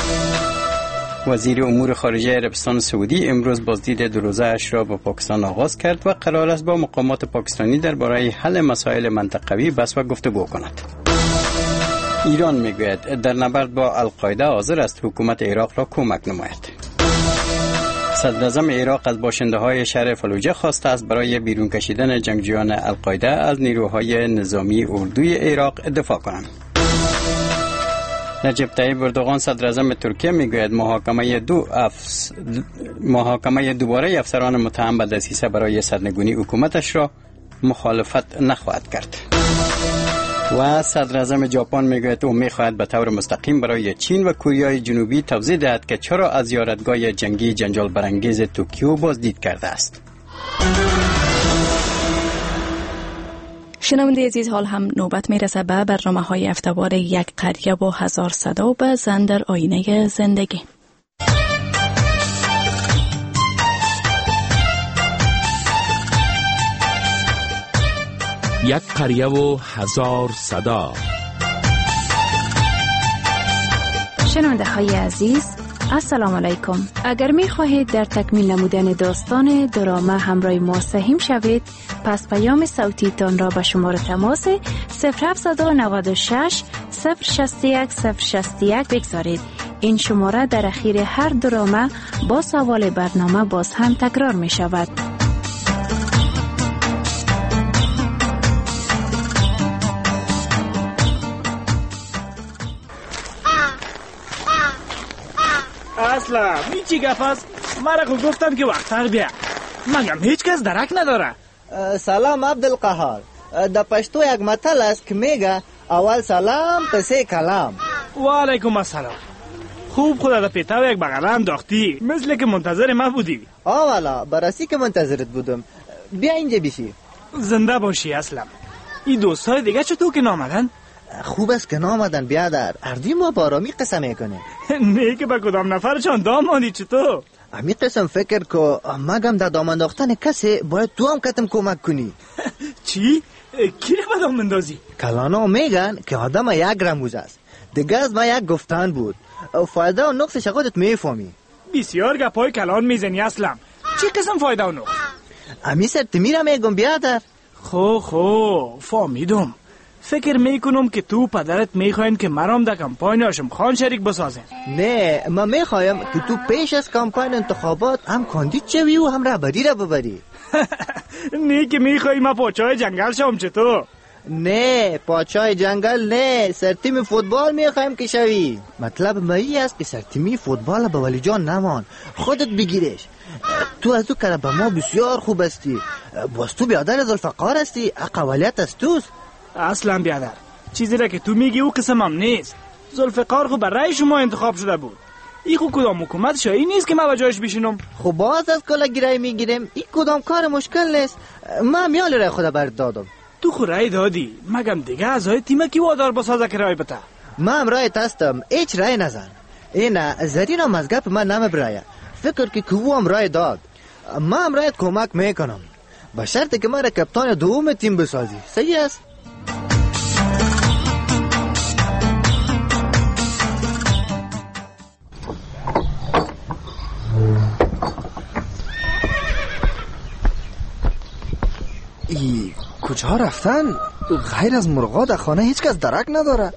[SPEAKER 3] وزیر امور خارجه عربستان سعودی امروز بازدید دو روزه اش را با پاکستان آغاز کرد و قرار است با مقامات پاکستانی درباره حل مسائل منطقوی بحث و گفتگو کند. ایران میگوید در نبرد با القاعده حاضر است حکومت عراق را کمک نماید. صدر اعظم عراق از باشنده های شهر فلوجه خواسته است برای بیرون کشیدن جنگجویان القاعده از نیروهای نظامی اردوی عراق دفاع کنند. رجب طیب اردوغان صدر اعظم ترکیه میگوید محاکمه دو افس... محاکمه دوباره افسران متهم به دسیسه برای سرنگونی حکومتش را مخالفت نخواهد کرد. و صدر اعظم ژاپن میگوید او میخواهد به طور مستقیم برای چین و کره جنوبی توضیح دهد که چرا از زیارتگاه جنگی جنجال برانگیز توکیو بازدید کرده است.
[SPEAKER 2] شنونده عزیز، حال هم نوبت میرسه به برنامه های هفته‌وار یک قریه با هزار صدا به زن در آینه زندگی.
[SPEAKER 1] یک قریه و هزار صدا.
[SPEAKER 10] شنونده های عزیز، السلام علیکم. اگر می خواهید در تکمیل نمودن داستان دراما همراه ما سهیم شوید، پس پیام صوتی تان را به شماره تماس صفر هفت نه شش صفر شش یک صفر شش یک بگذارید. این شماره در اخیر هر دراما با سوال برنامه باز هم تکرار می شود.
[SPEAKER 22] اصلا این چی گپ است؟ مرا خود گفتم که وقتر بیا، مگم هیچ کس درک نداره.
[SPEAKER 5] سلام عبدالقهار. در پشتو یک متل است که میگه اول سلام پسه کلام.
[SPEAKER 22] و علیکم السلام. خوب خدا در پیتا و یک بغله انداختی، مثل که منتظر ما بودی.
[SPEAKER 5] آه والا براسی که منتظرت بودم. بیا اینجا بشی.
[SPEAKER 22] زنده باشی اسلم. این دوستای دیگه چطور که نامدن؟
[SPEAKER 5] خوب است که نامدن بیادر. اردی ما بارامی قسم میکنه.
[SPEAKER 22] نه که با کدام نفرشان دام آنی چطور؟
[SPEAKER 5] امی قسم فکر که مگم در دام انداختن کسی باید تو هم کتم کمک کنی.
[SPEAKER 22] چی؟ کی رو به دام اندازی؟
[SPEAKER 5] کلانا میگن که آدم یک رموز است. دیگه از ما یک گفتن بود. فایده و نقصش خودت میفهمی.
[SPEAKER 22] بسیار گپای کلان میزنی اسلم. چی قسم فایده و نقص؟
[SPEAKER 5] امی سرت میرم میگم بیادر.
[SPEAKER 22] خو خو فهمیدم. فکر میکنم که تو پدرت میخواین که مرام در کمپاین هاشم خان شریک بسازن.
[SPEAKER 5] نه، ما میخوایم که تو پیش از کمپاین انتخابات هم کاندید شوی و هم رهبری را ببری.
[SPEAKER 22] نه که میخوایی ما پاچای جنگل شم چطور؟
[SPEAKER 5] نه، پاچای جنگل نه، سرتیم فوتبال میخوایم که شوی. مطلب مایی است که سرتیمی فوتبال به ولی جان نمان، خودت بگیرش. تو از تو کار به ما بسیار خوب استی. باز تو بیادر ذوالفقار استی، اقوالیت از توست.
[SPEAKER 22] اصلا بیادر چیزی را که تو میگی او قسم هم نیست. ذوالفقار خود برای شما انتخاب شده بود. این خود کدام حکومت شایی نیست که ما بجایش بشینم.
[SPEAKER 5] خب باز از کلا گیرای میگیریم. این کدام کار مشکل نیست. ما میال رای خود برد دادم.
[SPEAKER 22] تو خود رای دادی، مگم دیگه از های تیمه کی وادار بسازه که رای بته؟
[SPEAKER 5] ما هم رای تستم، ایچ رای نزن. اینا زرین هم از گپ من نم برای فکر که کو هم رای داد. ما هم رایت کمک میکنم. به شرطی که مرا کپتان دوم تیم بسازی. صحیح است؟
[SPEAKER 4] ای کجا رفتن؟ غیر از مرغا در خانه هیچ کس درک نداره.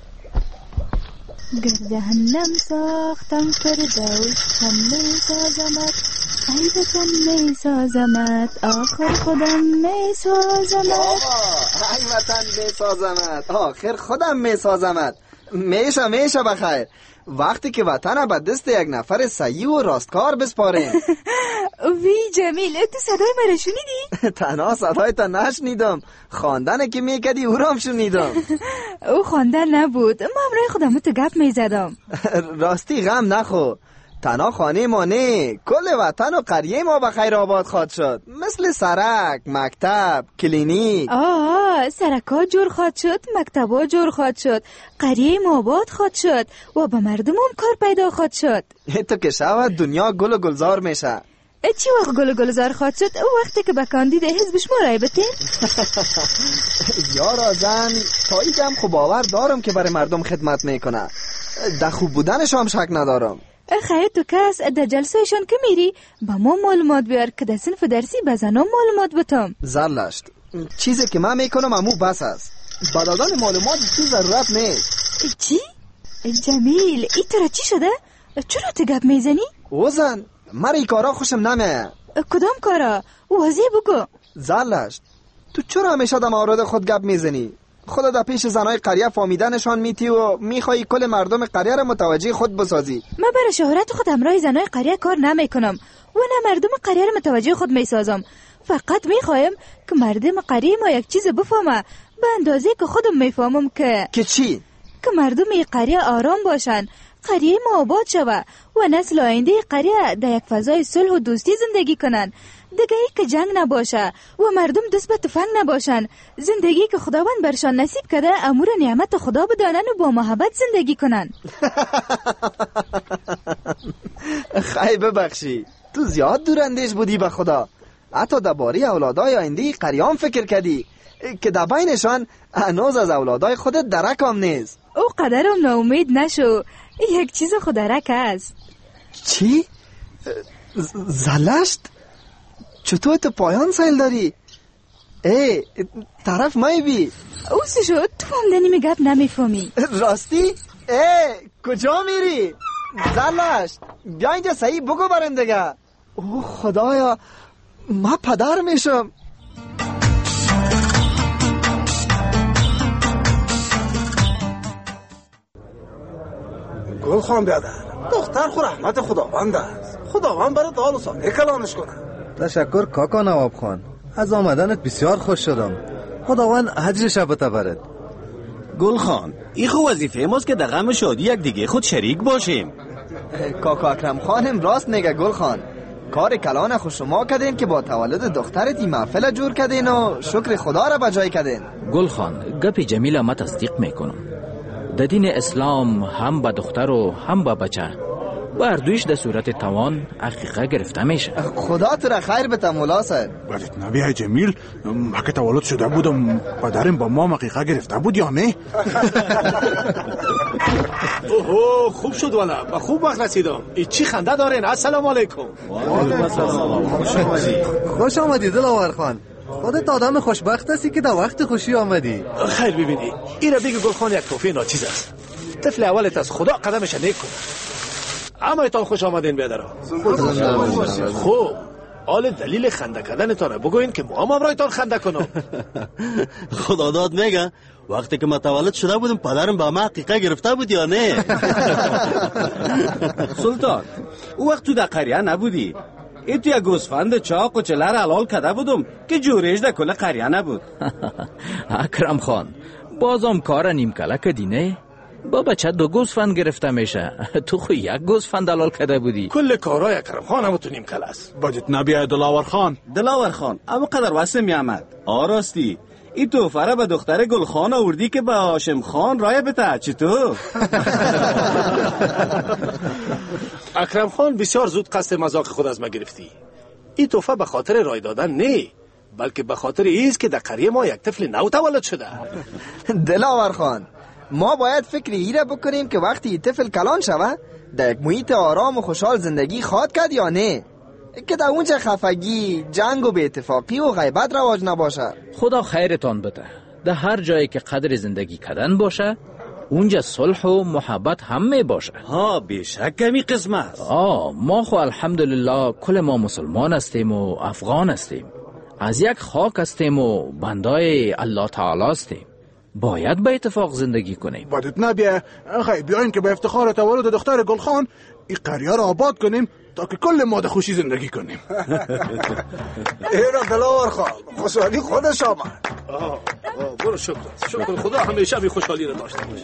[SPEAKER 10] جهنم ساختم فردوس هم می سازمت، ای وطن می سازمت، آخر خودم می سازمت.
[SPEAKER 4] ای وطن می سازمت، آخر خودم می سازمت. میشه میشه بخیر. وقتی که وطن به دست یک نفر صحیح و راستکار بسپاریم.
[SPEAKER 10] وی جمیل، تو صدای مرا شنیدی؟
[SPEAKER 4] تنها صدای تا نشنیدم، خواندن که میکردی او رام شنیدم.
[SPEAKER 10] او خواندن نبود، ما همراه خودم تو گپ میزدم.
[SPEAKER 4] راستی غم نخور، تنها خانه ما نه، کل وطن و قریه ما به خیر آباد خواد شد. مثل سرک، مکتب، کلینیک.
[SPEAKER 10] آه سرکا جور خواد شد، مکتبا جور خواد شد، قریه ما آباد خواد شد و به مردم هم کار پیدا خواد شد.
[SPEAKER 4] تو که شود دنیا گل و گلزار میشه.
[SPEAKER 10] چی وقت گل و گلزار خواد شد؟ او وقتی که به کاندید حزب شما رای بتیم.
[SPEAKER 4] یارا زن تا ایدم خوب باور دارم که برای مردم خدمت میکنه، در خوب بودنش هم شک ندارم.
[SPEAKER 10] خیلی تو کس در جلسهشان که میری با ما معلومات بیار که در صنف درسی به زنان معلومات بتم.
[SPEAKER 4] زرلشت چیزی که من میکنم امو بس است، با دادن معلومات چیز ضرورت نیست.
[SPEAKER 10] چی؟ جمیل ای تو را چی شده؟ چرا تو گپ میزنی؟
[SPEAKER 4] اوزن من ای کارا خوشم نمیه.
[SPEAKER 10] کدام کارا؟ واضح بگو.
[SPEAKER 4] زرلشت تو چرا همیشه در مورد خود گپ میزنی؟ خدا در پیش زنای قریه فامیدنشان میتی و میخوایی کل مردم قریه را متوجه خود بسازی.
[SPEAKER 10] من برای شهرت خود همراه زنای قریه کار نمیکنم و نه مردم قریه را متوجه خود میسازم. فقط میخوایم که مردم قریه ما یک چیز بفهمه به اندازه که خودم میفهمم که
[SPEAKER 4] که چی؟
[SPEAKER 10] که مردم قریه آرام باشن، قریه ما آباد شوه و نسل آینده قریه در یک فضای صلح و دوستی زندگی کنن. دیگه ای که جنگ نباشه و مردم دست به تفنگ نباشن. زندگی که خداوند برشان نصیب کرده امور نعمت خدا بدانن و با محبت زندگی کنن.
[SPEAKER 4] خیلی ببخشی، تو زیاد دوراندیش بودی به خدا. حتی درباره اولادای آینده قریان فکر کردی که در بینشان هنوز از اولادای خودت درک هم نیست.
[SPEAKER 10] او قدرم ناامید نشو، یک چیز خودرک است.
[SPEAKER 4] چی؟ زلشت؟ چطور تو پایان سیل داری؟ ای طرف مای بی
[SPEAKER 10] او سی شد تو همدنی می گپ نمیفهمی.
[SPEAKER 4] راستی؟ ای کجا میری؟ زلشت بیا اینجا صحیح بگو برندگه. او خدایا ما پدر میشم.
[SPEAKER 6] گل خان بیادر، دختر خور رحمت خداوند است. خداوند برای دال و سانه کلانش کنه.
[SPEAKER 7] تشکر کاکا نواب خان، از آمدنت بسیار خوش شدم. خداوند اجر شبت برد.
[SPEAKER 9] گل خان این خو وظیفه ماست که در غم شادی یک دیگه خود شریک باشیم.
[SPEAKER 4] کاکا اکرم خانم راست میگه گل خان. کار کلان خود شما کردین که با تولد دخترت این محفل جور کردین و شکر خدا را بجای کردین.
[SPEAKER 1] گل خان گپ جمیل ما تصدیق میکنم. در دین اسلام هم با دختر و هم با بچه و اردویش در صورت توان عقیقه گرفته میشه.
[SPEAKER 4] خدا تو را خیر بده مولا صاحب.
[SPEAKER 6] ولیت نبی جمیل، ما که تولد شده بودم پدرم با ما عقیقه گرفته بود یا نه؟ اوه خوب شد والا، با خوب وقت رسیدم. ای چی خنده دارین؟ السلام علیکم.
[SPEAKER 7] خوش آمدی. خوش آمدی دلاور خان. خودت آدم خوشبخت هستی که در وقت خوشی آمدی.
[SPEAKER 6] خیر ببینی این را بگی گل خان یک توفیه ناچیز است. طفل اولت از خدا قدمش نیک کنه. اما ایتان خوش آمدین بیادرها. خوب آل دلیل خنده کردن تانه بگوین که ما هم امرایتان خنده کنم.
[SPEAKER 9] خدا داد میگه وقتی که متولد شده بودم پدرم با ما عقیقه گرفته بود یا نه؟ سلطان او وقت تو در قریه نبودی. این تو یک گوسفند چاق و چلر حلال کده بودم که جوریش در کل قریه نبود.
[SPEAKER 1] اکرم خان بازم کار نیم کلک دینه؟ با بچه دو گوسفند گرفته میشه، تو خو یک گوسفند حلال کده بودی.
[SPEAKER 6] کل کارای اکرم خان هم تو نیم کل است. باید نبیه دلاور خان.
[SPEAKER 9] دلاور خان اما قدر واسه میامد آراستی این توفره به دختر گل خان آوردی که به هاشم خان رای بته. چطور؟
[SPEAKER 6] اکرم خان بسیار زود قصد مذاق خود از ما گرفتی. این توفه به خاطر رای دادن نه، بلکه به خاطر ایست که در قریه ما یک طفل نو تولد شده.
[SPEAKER 4] دلاور خان، ما باید فکر ایره بکنیم که وقتی طفل کلان شوه در یک محیط آرام و خوشحال زندگی خواد کرد یا نه، که در اونجا خفگی، جنگ و بی‌اتفاقی و غیبت رواج نباشه.
[SPEAKER 1] خدا خیرتان بده. در هر جایی که قدر زندگی کردن باشه اونجا صلح و محبت هم می باشه.
[SPEAKER 9] ها بیشک کمی قسم است.
[SPEAKER 1] آه ما خو الحمدلله کل ما مسلمان هستیم و افغان هستیم، از یک خاک هستیم و بندای الله تعالی هستیم. باید به اتفاق زندگی کنیم.
[SPEAKER 12] بدت نبیه خیلی بیاین که به افتخار تولد دختر گلخان این قریه را آباد کنیم تا که کل ما در خوشی زندگی کنیم.
[SPEAKER 6] ایرا دلاور خان، خوشحالی خودش آمد. برو شکر شکر خدا همیشه بی خوشحالی را داشته باشه.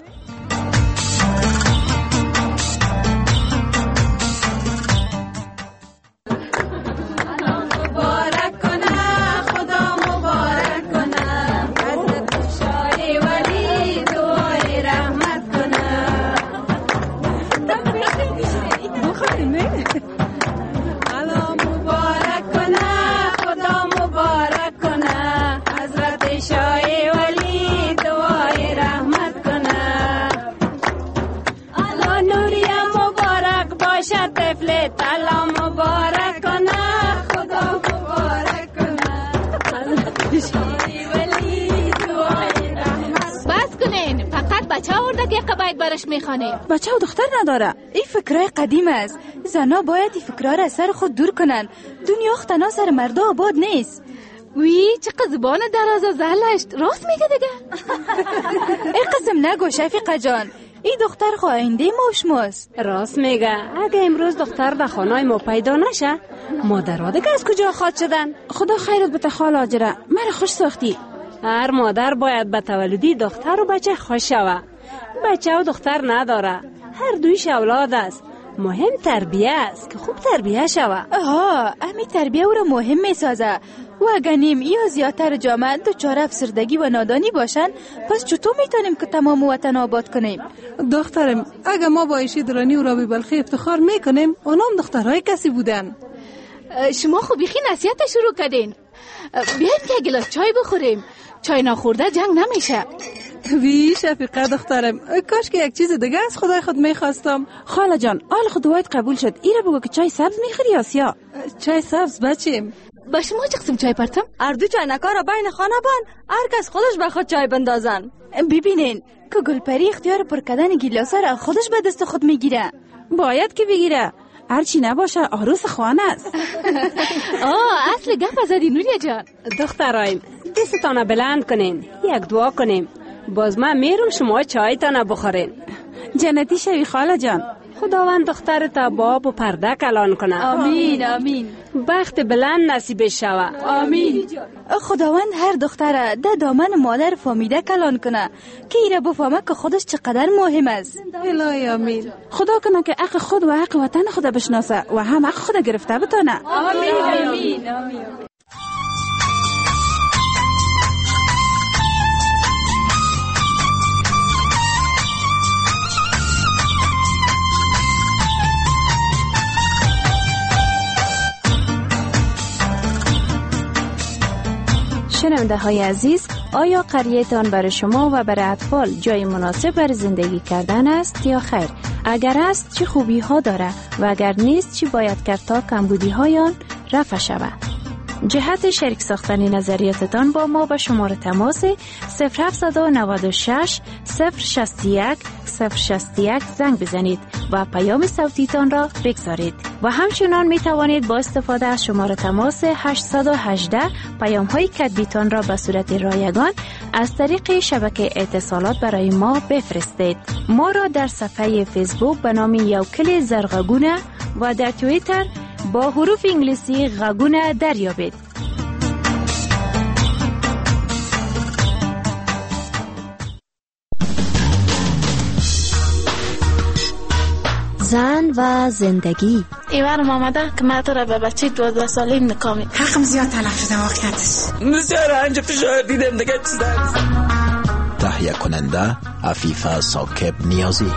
[SPEAKER 10] بچه و دختر نداره. این فکرای قدیم است. زنا باید این فکرها را سر خود دور کنن. دنیا اختنا سر مردا آباد نیست.
[SPEAKER 14] وی چقدر زبان دراز و زلشت. راست میگه دیگه.
[SPEAKER 10] ای قسم نگو شفیقه جان، این دختر خو آینده ما و شماست.
[SPEAKER 13] راست میگه. اگه امروز دختر در خانه ما پیدا نشه، مادرها دیگه از کجا خواد شدن؟
[SPEAKER 10] خدا خیرت بده خال آجره، مرا خوش ساختی.
[SPEAKER 13] هر مادر باید به تولدی دختر و بچه خوش شوه. بچه و دختر نداره، هر دویش اولاد است. مهم تربیه است که خوب تربیه شوه.
[SPEAKER 10] آها، امی تربیه او را مهم می سازه. و اگر نیم یا زیادتر جامعه دچار افسردگی و نادانی باشن، پس چطور میتونیم که تمام وطن آباد کنیم؟
[SPEAKER 15] دخترم، اگر ما با ایشی درانی و رابی بلخی افتخار میکنیم، اونام دخترهای کسی بودن.
[SPEAKER 14] شما خو بیخی نصیحت شروع کردین. بیایم که گلاس چای بخوریم. چای نخورده جنگ نمیشه.
[SPEAKER 15] وی شفیقه دخترم، کاش که یک چیز دیگه از خدای خود میخواستم.
[SPEAKER 10] خاله جان، آل خود دوایت قبول شد. ایره بگو که چای سبز میخوری یا سیاه؟
[SPEAKER 15] چای سبز بچیم.
[SPEAKER 14] با شما چه قسم چای پرتم؟
[SPEAKER 10] اردو چاینکا را بین خانه بان، هر کس خودش به خود چای بندازن. ببینین که گلپری اختیار پر کردن گیلاسا را خودش به دست خود میگیره.
[SPEAKER 15] باید که بگیره، هرچی نباشه عروس خانه است.
[SPEAKER 14] آه اصل گپ زدی نوریا جان.
[SPEAKER 13] دخترایم، دستتان بلند کنین، یک دعا کنیم. باز من میرم شما چایتان بخورین.
[SPEAKER 15] جنتی شوی خاله جان.
[SPEAKER 13] خداوند دختر تا باب و پرده کلان کنه.
[SPEAKER 10] آمین آمین.
[SPEAKER 13] بخت بلند نصیب شوه.
[SPEAKER 10] آمین. خداوند هر دختر ده دامن مادر فامیده کلان کنه که ایره بفهمه که خودش چقدر مهم است.
[SPEAKER 15] الهی آمین.
[SPEAKER 10] خدا کنه که حق خود و حق وطن خود بشناسه و هم حق خود گرفته بتونه.
[SPEAKER 14] آمین آمین آمین.
[SPEAKER 16] شنونده های عزیز، آیا قریه‌تان برای شما و برای اطفال جای مناسب برای زندگی کردن است یا خیر؟ اگر است چه خوبی ها داره و اگر نیست چی باید کرد تا کمبودی های آن رفع شود؟ جهت شریک ساختن نظریاتتان با ما به شماره تماس صفر هفت نه شش صفر شصت و یک صفر شصت و یک زنگ بزنید و پیام صوتیتان را بگذارید و همچنان می توانید با استفاده از شماره تماس هشت یک هشت پیام های کتبیتان را به صورت رایگان از طریق شبکه اتصالات برای ما بفرستید. ما را در صفحه فیسبوک به نام یوکل زرغگونه و در توییتر با حروف انگلیسی غگونه دریابید. زن و زندگی.
[SPEAKER 17] ایوانم آمده که من تو را به بچه دوازده ساله نکامی.
[SPEAKER 25] حقم زیاد تلف شده واقعیتش.
[SPEAKER 1] بسیار انجا فشار دیدم دیگه چیز دارست.
[SPEAKER 26] تهیه کننده عفیفه ثاقب نیازی.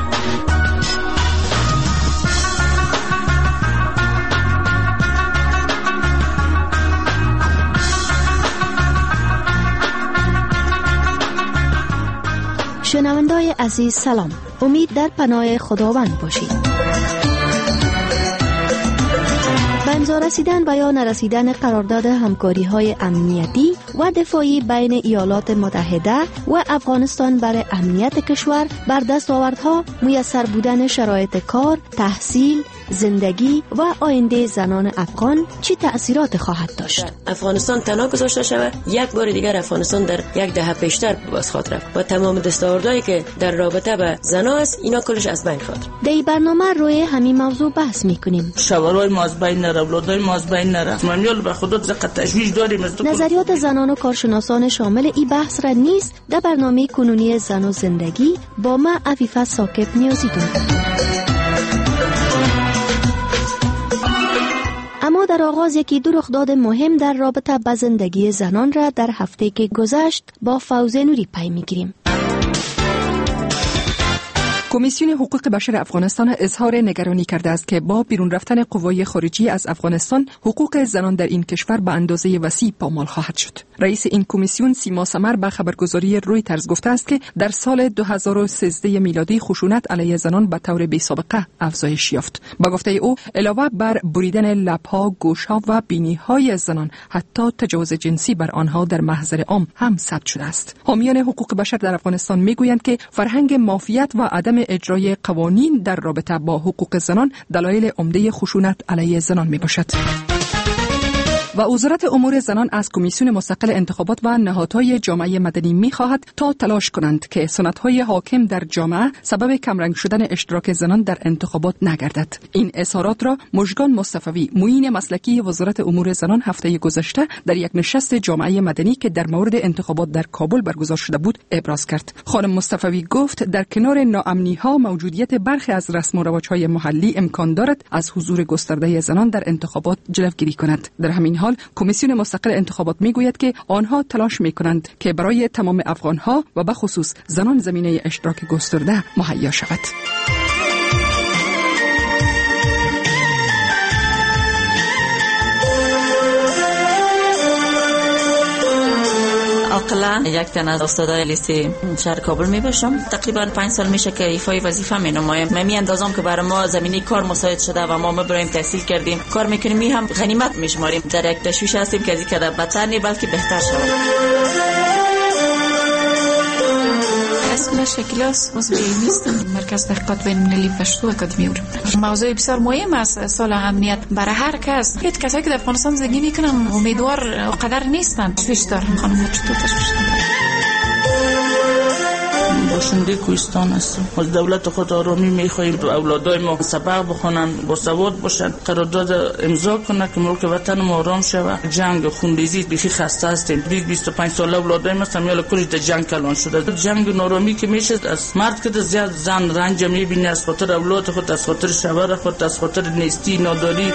[SPEAKER 2] شنوندای عزیز سلام، امید در پناه خداوند باشید. به امضا رسیدن و یا نرسیدن قرارداد همکاری‌های امنیتی و دفاعی بین ایالات متحده و افغانستان برای امنیت کشور بر دستاوردها، میسر بودن شرایط کار، تحصیل، زندگی و آینده زنان افغان چی تأثیرات خواهد داشت؟
[SPEAKER 18] افغانستان تنها گذاشته شود، یک بار دیگر افغانستان در یک دهه پیشتر باز خواهد رفت و تمام دستاوردهایی که در رابطه به زنان است اینا کلش از بین خواهد.
[SPEAKER 2] در این برنامه روی همین موضوع بحث میکنیم.
[SPEAKER 19] شوهرای ما از بین نره، اولادای ما از بین نره. ما میل به خودت زقت تشویش داریم.
[SPEAKER 2] نظریات زنان و کارشناسان شامل این بحث را نیست در برنامه کنونی زن و زندگی با ما عفیفه ساکب نیازی داریم. اما در آغاز یکی دو رخداد مهم در رابطه با زندگی زنان را در هفته که گذشت با فوزه نوری پی میگیریم.
[SPEAKER 20] کمیسیون حقوق بشر افغانستان اظهار نگرانی کرده است که با بیرون رفتن قوای خارجی از افغانستان حقوق زنان در این کشور به اندازه وسیع پامال خواهد شد. رئیس این کمیسیون سیما سمر به خبرگزاری رویترز گفته است که در سال دو هزار و سیزده میلادی خشونت علیه زنان به طور بی‌سابقه افزایش یافت. با گفته او علاوه بر بریدن لب‌ها، گوش‌ها و بینی‌های زنان، حتی تجاوز جنسی بر آنها در محضر عام هم ثبت شده است. حامیان حقوق بشر در افغانستان میگویند که فرهنگ مافیت و عدم اجرای قوانین در رابطه با حقوق زنان دلایل عمده خشونت علیه زنان می باشد. و وزارت امور زنان از کمیسیون مستقل انتخابات و نهادهای جامعه مدنی می خواهد تا تلاش کنند که سنت‌های حاکم در جامعه سبب کمرنگ شدن اشتراک زنان در انتخابات نگردد. این اظهارات را مژگان مصطفوی، معین مسلکی وزارت امور زنان هفته گذشته در یک نشست جامعه مدنی که در مورد انتخابات در کابل برگزار شده بود ابراز کرد. خانم مصطفوی گفت در کنار ناامنی‌ها موجودیت برخی از رسم و رواج‌های محلی امکان دارد از حضور گسترده زنان در انتخابات جلوگیری کند. در همین حال کمیسیون مستقل انتخابات میگوید که آنها تلاش میکنند که برای تمام افغانها و به خصوص زنان زمینه اشتراک گسترده مهیا شود.
[SPEAKER 21] عاقلا یک تن از استادای لیسه شهر کابل می باشم. تقریبا پنج سال میشه که ایفای وظیفه می نمایم. من می اندازم که برای ما زمینه کار مساعد شده و ما مبرایم تحصیل کردیم، کار میکنیم، می هم غنیمت میشماریم. در یک تشویش هستیم که از اینکه بدتر نی بلکه بهتر شود.
[SPEAKER 23] اسم شکلاس مسئولی نیستم. مرکز تحقیقات بین‌المللی پشتو اکادمی اورم. موضوع بسیار مهم است سال امنیت برای هر کس. هیچ کسی که در افغانستان زندگی میکنن امیدوار قدر نیستن. تشویش دارم خانم چطور تشویش دارم.
[SPEAKER 19] باشنده کوهستان هستیم. از دولت خود آرامی میخواهیم اولادای ما سبق بخونن، با سواد باشن، قرارداد امضا کنن که ملک وطن ما آرام شود. جنگ خونریزی بیخی خسته هستیم. بیست بیست و پنج ساله اولادای ما سمیال کلش در جنگ کلان شده. جنگ نارامی که میشه از مرد که زیاد زن رنج میبینه، از خاطر اولاد خود، از خاطر شوهر خود، از خاطر نیستی ناداری.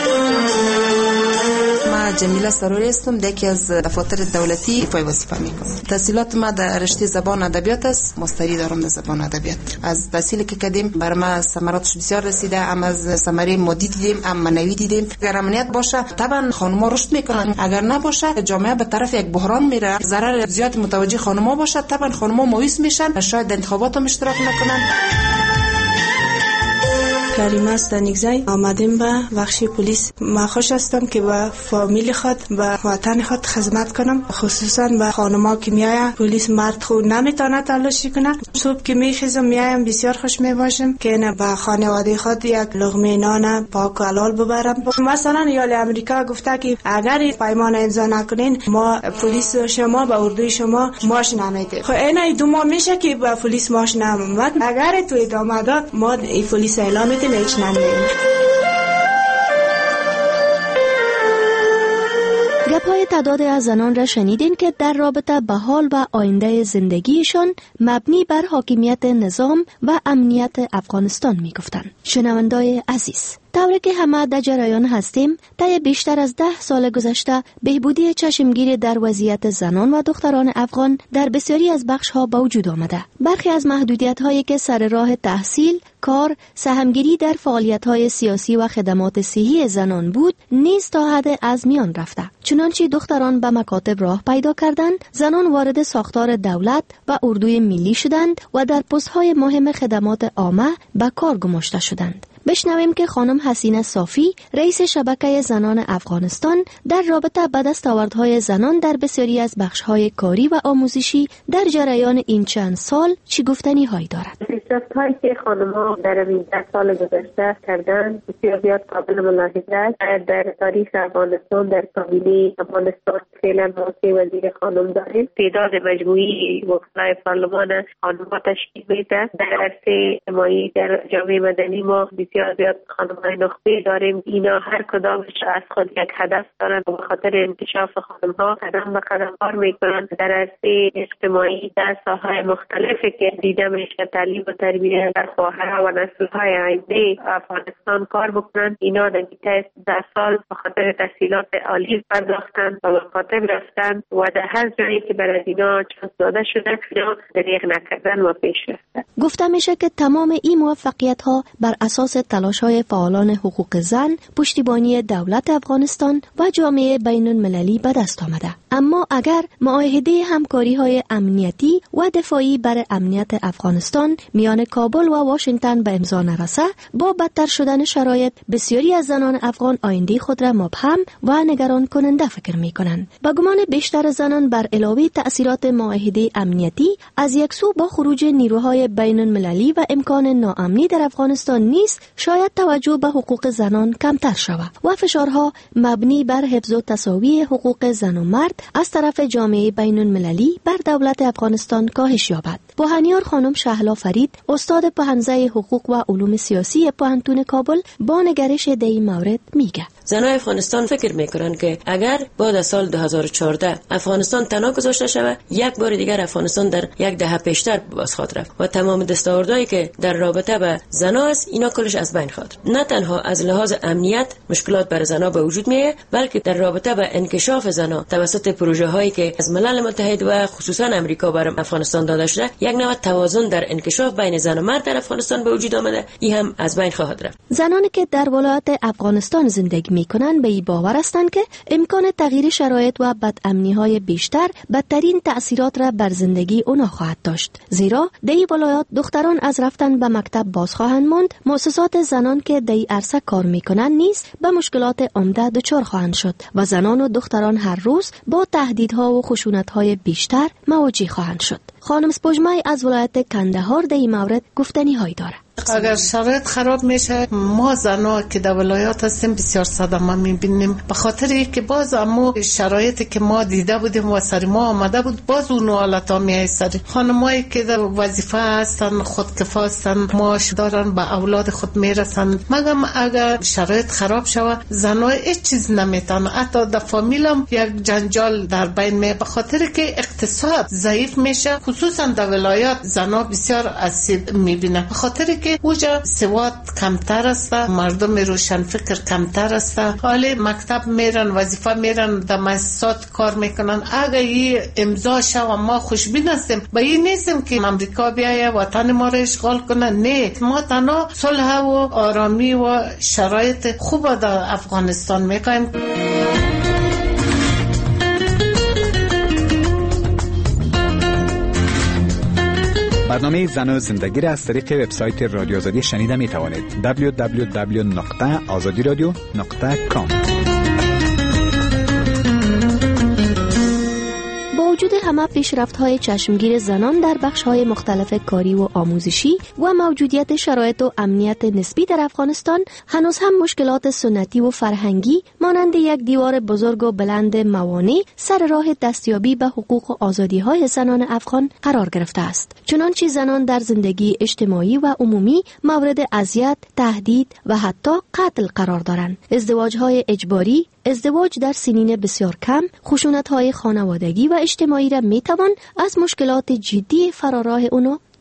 [SPEAKER 24] ما جمیله سروری هستم، یکی از دفاتر دولتی ایفای وظیفه میکنم. تحصیلات ما در رشته زبان ادبیات است، ماستری دارم در زبان ادبیات. از تحصیلی که کردیم بر ما ثمراتش بسیار رسیده، هم از ثمره مادی دیدیم، هم معنوی دیدیم. اگر امنیت باشه طبعا خانم‌ها رشد میکنن، اگر نباشه جامعه به طرف یک بحران میره. ضرر زیاد متوجه خانم‌ها باشه طبعا خانم‌ها مایوس میشن، شاید انتخابات هم اشتراک نکنن.
[SPEAKER 27] کریمه استانیگزی آمدیم به بخش پلیس. ما خوش هستم که به فامیل خود و وطن خود خدمت کنم، خصوصا به خانم‌ها که میایم. پلیس مرد خود نمیتونه تلاشی کنه. صبح که میخیزم میایم بسیار خوش میباشم که نه به خانواده خود یک لقمه نان پاک و حلال ببرم. مثلا ایالات امریکا گفته که اگر این پیمان امضا نکنین ما پلیس شما به اردوی شما ماش نمیده. خب این دو ماه میشه که به پلیس ماش نمیاد. اگر تو ادامه داد ما این پلیس اعلام میدیم هیچ نمیدیم.
[SPEAKER 2] گپ‌های تعداد از زنان را شنیدین که در رابطه به حال و آینده زندگیشان مبنی بر حاکمیت نظام و امنیت افغانستان میگفتند. شنوندای عزیز،
[SPEAKER 3] طوری که همه در جریان هستیم، طی بیشتر از ده سال گذشته بهبودی چشمگیر در وضعیت زنان و دختران افغان در بسیاری از بخش‌ها به وجود آمده. برخی از محدودیت‌هایی که سر راه تحصیل، کار، سهمگیری در فعالیت‌های سیاسی و خدمات صحی زنان بود، نیز تا حد از میان رفته. چنانچه دختران به مکاتب راه پیدا کردند، زنان وارد ساختار دولت و اردوی ملی شدند و در پست‌های مهم خدمات عامه به کار گماشته شدند. بشنویم که خانم حسینه صافی، رئیس شبکه زنان افغانستان، در رابطه با دستاوردهای زنان در بسیاری از بخش‌های کاری و آموزشی در جریان این چند سال چی گفتنی هایی دارد.
[SPEAKER 4] پیشرفت‌هایی که خانم‌ها در این ده سال گذشته کردند بسیار زیاد قابل ملاحظه است. در تاریخ افغانستان، در کابینه افغانستان فعلا ما سه وزیر خانم داریم. تعداد مجموعی وکلای پارلمان خانم‌ها تشکیل میده. در عرصه اجتماعی در جامعه مدنی ما بسیار زیاد خانم‌های نخبه داریم. اینا هر کدامش از خود یک هدف دارند و به خاطر انکشاف خانم‌ها قدم به قدم کار میکنند. در عرصه اجتماعی در ساحه‌های مختلفی که دیده میشه، تعلیم و تربیت در خواهرها و نسل‌های آینده افغانستان کار بکنند. اینا در طی ده سال به خاطر تحصیلات عالی پرداختند و به مکاتب رفتند و در هر جایی که برای اینا چانس داده شده اینا دریغ نکردن و پیش رفتند.
[SPEAKER 3] گفته میشه که تمام این موفقیت‌ها بر اساس تلاش‌های فعالان حقوق زن، پشتیبانی دولت افغانستان و جامعه بین‌المللی به دست آمده. اما اگر معاهده همکاری‌های امنیتی و دفاعی بر امنیت افغانستان میان کابل و واشنگتن به امضا نرسه، با بدتر شدن شرایط بسیاری از زنان افغان آینده خود را مبهم و نگران کننده فکر می‌کنند. با گمان بیشتر زنان بر علاوه تأثیرات معاهده امنیتی، از یک سو با خروج نیروهای بین‌المللی و امکان ناامنی در افغانستان نیست، شاید توجه به حقوق زنان کمتر شود و فشارها مبنی بر حفظ و تساوی حقوق زن و مرد از طرف جامعه بین‌المللی بر دولت افغانستان کاهش یابد. بوهانیار خانم شهلا فرید، استاد پوهنځی حقوق و علوم سیاسی پوهنتون کابل، با نگرش در این مورد میگه:
[SPEAKER 18] زنای افغانستان فکر میکنن که اگر بعد از سال دو هزار و چهارده افغانستان تنها گذاشته شود، یک بار دیگر افغانستان در یک دهه پیشتر باز خواهد رفت و تمام دستاوردهایی که در رابطه به زنا است اینا کلش از بین خواهد. نه تنها از لحاظ امنیت مشکلات بر زنا به وجود میاد، بلکه در رابطه به انکشاف زنا توسط پروژه هایی که از ملل متحد و خصوصا امریکا بر افغانستان داده شده، یک نوع توازن در انکشاف بین زن و مرد در افغانستان به وجود آمده، این هم از بین خواهد رفت.
[SPEAKER 3] زنانی که در ولایت افغانستان زندگی میکنند به این باور هستند که امکان تغییر شرایط و بدامنی‌های بیشتر بدترین تأثیرات را بر زندگی اونا خواهد داشت، زیرا در این ولایت دختران از رفتن به مکتب باز خواهند ماند. مؤسسات زنان که در این عرصه کار میکنند نیز به مشکلات عمده دچار خواهند شد و زنان و دختران هر روز با تهدیدها و خشونت‌های بیشتر مواجه خواهند شد. خانم سپوږمۍ از ولایت کندهار در این مورد گفتنی هایی داره.
[SPEAKER 5] اگر شرایط خراب میشه، ما زنها که در ولایات هستیم بسیار صدمه میبینیم، به خاطر اینکه باز اما شرایطی که ما دیده بودیم و سر ما آمده بود باز اون حالت ها میای سر. خانمایی که در وظیفه هستن، خودکفا هستن، معاش دارن، به اولاد خود میرسن. مگم اگر شرایط خراب شوه زنها هیچ چیز نمیتن، حتی در فامیل هم یک جنجال در بین می، به خاطر که اقتصاد ضعیف میشه. خصوصا در ولایات زنها بسیار اسید میبینن، به خاطر که اوجا سواد کمتر است، مردم روشن فکر کمتر است. حالی مکتب میرن، وظیفه میرن، در مؤسسات کار میکنن. اگر این امضا شه و ما خوشبین هستیم، با این نیستیم که امریکا بیایه وطن ما را اشغال کنه. نه، ما تنها صلح و آرامی و شرایط خوب در افغانستان میخوایم.
[SPEAKER 7] برنامه زن و زندگی را از طریق وبسایت رادیو آزادی شنیده می توانید. دبلیو دبلیو دبلیو نقطه آزادی رادیو نقطه کام.
[SPEAKER 3] وجود همه پیشرفت‌های چشمگیر زنان در بخش‌های مختلف کاری و آموزشی و موجودیت شرایط و امنیت نسبی در افغانستان، هنوز هم مشکلات سنتی و فرهنگی مانند یک دیوار بزرگ و بلند موانع سر راه دستیابی به حقوق و آزادی‌های زنان افغان قرار گرفته است. چنانچه زنان در زندگی اجتماعی و عمومی مورد اذیت، تهدید و حتی قتل قرار دارند. ازدواج‌های اجباری، ازدواج در سنین بسیار کم، خشونت‌های خانوادگی و اجتماعی را میتوان از مشکلات جدی فراراه اونو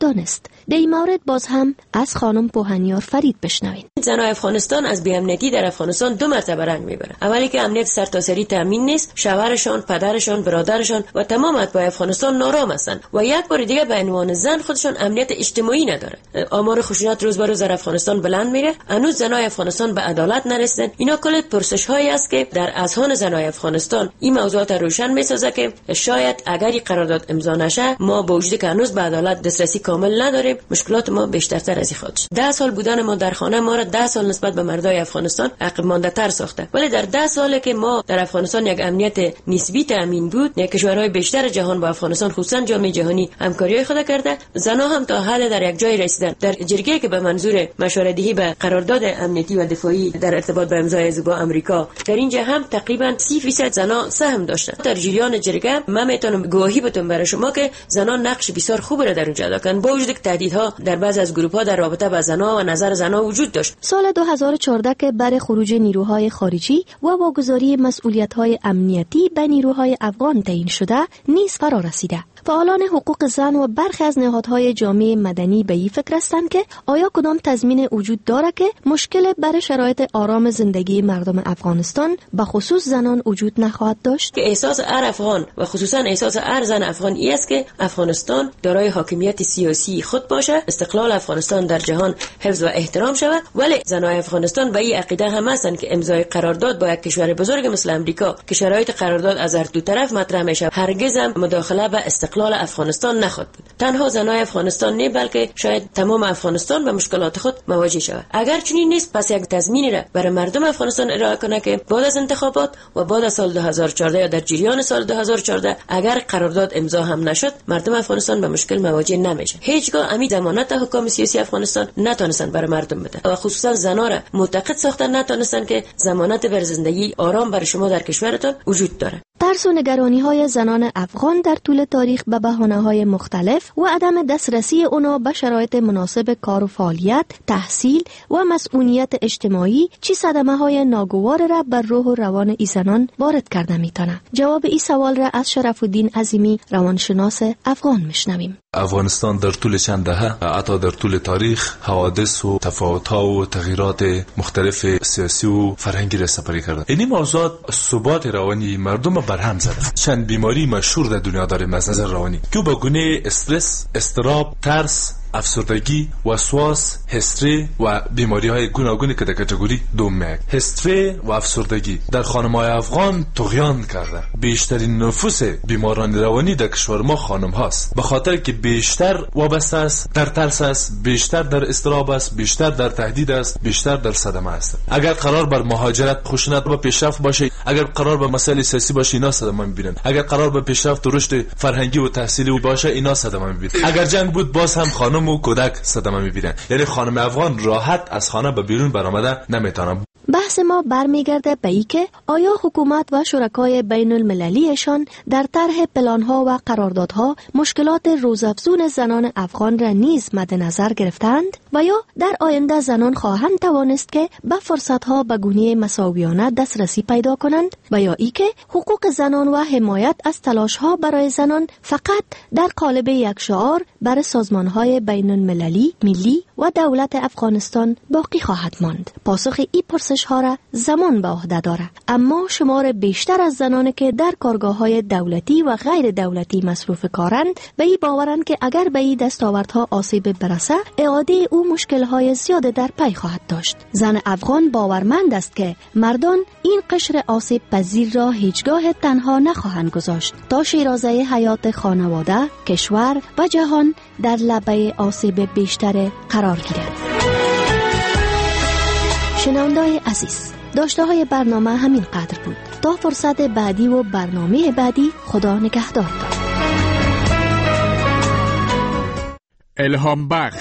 [SPEAKER 3] دانست. در این مورد باز هم از خانم پوهنیار فرید بشنوین.
[SPEAKER 18] زنای افغانستان از بی‌امنیتی در افغانستان دو مرتبه رنج میبرن. اولی که امنیت سرتاسری تامین نیست، شوهرشان، پدرشان، برادرشان و تمام اتباع افغانستان نارام هستند و یک بار دیگه به عنوان زن خودشان امنیت اجتماعی نداره. آمار خشونت روز به روز در افغانستان بلند میره. هنوز زنای افغانستان به عدالت نرسیدن. اینا کل پرسش هایی است که در اذهان زنای افغانستان این موضوعات روشن میسازه که شاید اگر این قرارداد امضا نشه ما با وجودی که هنوز به عدالت دسترسی کامل نداریم، مشکلات ما بیشترتر از این خواهد شد. ده سال بودن ما در خانه ما را ده سال نسبت به مردای افغانستان عقب مانده تر ساخته. ولی در ده ساله که ما در افغانستان یک امنیت نسبی تامین بود، یک کشورهای بیشتر جهان با افغانستان خصوصا جامعه جهانی همکاری خود کرده، زنها هم تا حال در یک جای رسیدن. در جرگه که به منظور مشورت دهی به قرارداد امنیتی و دفاعی در ارتباط با امضای با امریکا، در اینجا هم تقریبا سی درصد زنها سهم داشتن. در جریان جرگه من میتونم گواهی بدم برای شما که زنها نقش بسیار خوبی را در اونجا ادا کردن، با وجود که تهدیدها در بعضی از گروه‌ها در رابطه با زنها و نظر زنها وجود داشت.
[SPEAKER 3] سال دو هزار و چهارده که برای خروج نیروهای خارجی و واگذاری مسئولیت‌های امنیتی به نیروهای افغان تعیین شده نیز فرا رسیده. فعالان حقوق زن و برخی از نهادهای جامعه مدنی به این فکر هستند که آیا کدام تضمین وجود داره که مشکل برای شرایط آرام زندگی مردم افغانستان به خصوص زنان وجود نخواهد داشت؟
[SPEAKER 18] که احساس هر افغان و خصوصا احساس هر زن افغان این است که افغانستان دارای حاکمیت سیاسی خود باشه، استقلال افغانستان در جهان حفظ و احترام شود. ولی زنای افغانستان به این عقیده هم هستند که امضای قرارداد با یک کشور بزرگ مثل امریکا که شرایط قرارداد از هر دو طرف مطرح میشه، هرگز هم مداخله به استقلال افغانستان نخواهد بود. تنها زنای افغانستان نه بلکه شاید تمام افغانستان به مشکلات خود مواجه شود. اگر چنین نیست پس یک تضمینی را برای مردم افغانستان ارائه کنه که بعد از انتخابات و بعد از سال دو هزار و چهارده یا در جریان سال دو هزار و چهارده اگر قرارداد امضا هم نشد، مردم افغانستان به مشکل مواجه نمیشه. هیچگاه امی ضمانت حکام سیاسی افغانستان نتونستن برای مردم بدن و خصوصا زنا را معتقد ساختن نتونستن که ضمانت بر زندگی آرام برای شما در کشورتان وجود داره.
[SPEAKER 3] ترس و نگرانی‌های زنان افغان در طول تاریخ به بهانه‌های مختلف و عدم دسترسی اونا به شرایط مناسب کار و فعالیت، تحصیل و مسئولیت اجتماعی چی صدمه‌های ناگوار را بر روح و روان ای زنان وارد کرده می‌تونه. جواب این سوال را از شرف الدین عظیمی روانشناس افغان میشنویم.
[SPEAKER 6] افغانستان در طول چند دهه حتی در طول تاریخ حوادث و تفاوت‌ها و تغییرات مختلف سیاسی و فرهنگی را سپری کرده. این موضوعات ثبات روانی مردم برهم زده. چند بیماری مشهور در دنیا داریم از نظر روانی که با گونه استرس، اضطراب، ترس، افسردگی، وسواس، هستری و بیماری‌های گوناگونی که در کاتگوری دوم میاد. هستری و افسردگی در خانم‌های افغان طغیان کرده. بیشترین نفوس بیماران روانی در کشور ما خانم هاست، به خاطر که بیشتر وابسته است، در ترس است، بیشتر در اضطراب است، بیشتر در تهدید است، بیشتر در صدمه است. اگر قرار بر مهاجرت، خشونت و پیشرفت باشه، اگر قرار بر مسائل سیاسی باشه، اینا صدمه می‌بینن. اگر قرار بر پیشرفت و رشد فرهنگی و تحصیلی باشه، اینا صدمه می‌بینن. اگر جنگ بود باز هم خانم و کودک صدمه می‌بینن. یعنی خانم افغان راحت از خانه به بیرون برآمده نمیتونه.
[SPEAKER 3] بحث ما برمیگرده به این که آیا حکومت و شرکای بین المللیشان در طرح پلان‌ها و قراردادها مشکلات روزافزون زنان افغان را نیز مد نظر گرفتند و یا در آینده زنان خواهند توانست که به فرصت‌ها به گونه مساویانه دسترسی پیدا کنند و یا ای که حقوق زنان و حمایت از تلاش‌ها برای زنان فقط در قالب یک شعار بر سازمان‌های بین المللی، ملی و دولت افغانستان باقی خواهد ماند. پاسخ این پرسش ها را زمان به عهده داره، اما شمار بیشتر از زنانی که در کارگاه‌های دولتی و غیر دولتی مصروف کارند به این باورند که اگر به این دستاوردها آسیب برسه اعاده او مشکل‌های زیاد در پی خواهد داشت. زن افغان باورمند است که مردان این قشر آسیب پذیر را هیچگاه تنها نخواهند گذاشت تا شیرازه حیات خانواده، کشور و جهان در لبه آسیب بیشتر قرار گیرد. شنونده‌های عزیز، داشته های برنامه همین قدر بود. تا فرصت بعدی و برنامه بعدی، خدا نگهدارتان.
[SPEAKER 8] الهام بخش.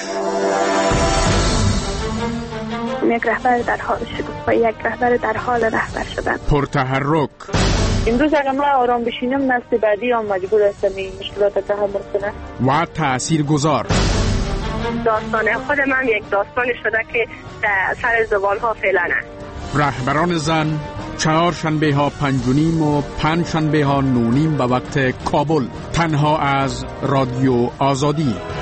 [SPEAKER 4] یک رهبر در حال شکوفایی، یک رهبر در حال رهبر شدن.
[SPEAKER 8] پرتحرک.
[SPEAKER 4] امروز اگر ما آرام بشینیم نسل بعدی هم مجبور است این مشکلات را تحمل کنه.
[SPEAKER 8] و تاثیرگذار.
[SPEAKER 4] داستان خود من یک داستانی شده که در سر زوال ها فعلا است.
[SPEAKER 8] رهبران زن چهار شنبه ها پنج و نیم و پنج شنبه ها نونیم به وقت کابل، تنها از رادیو آزادی.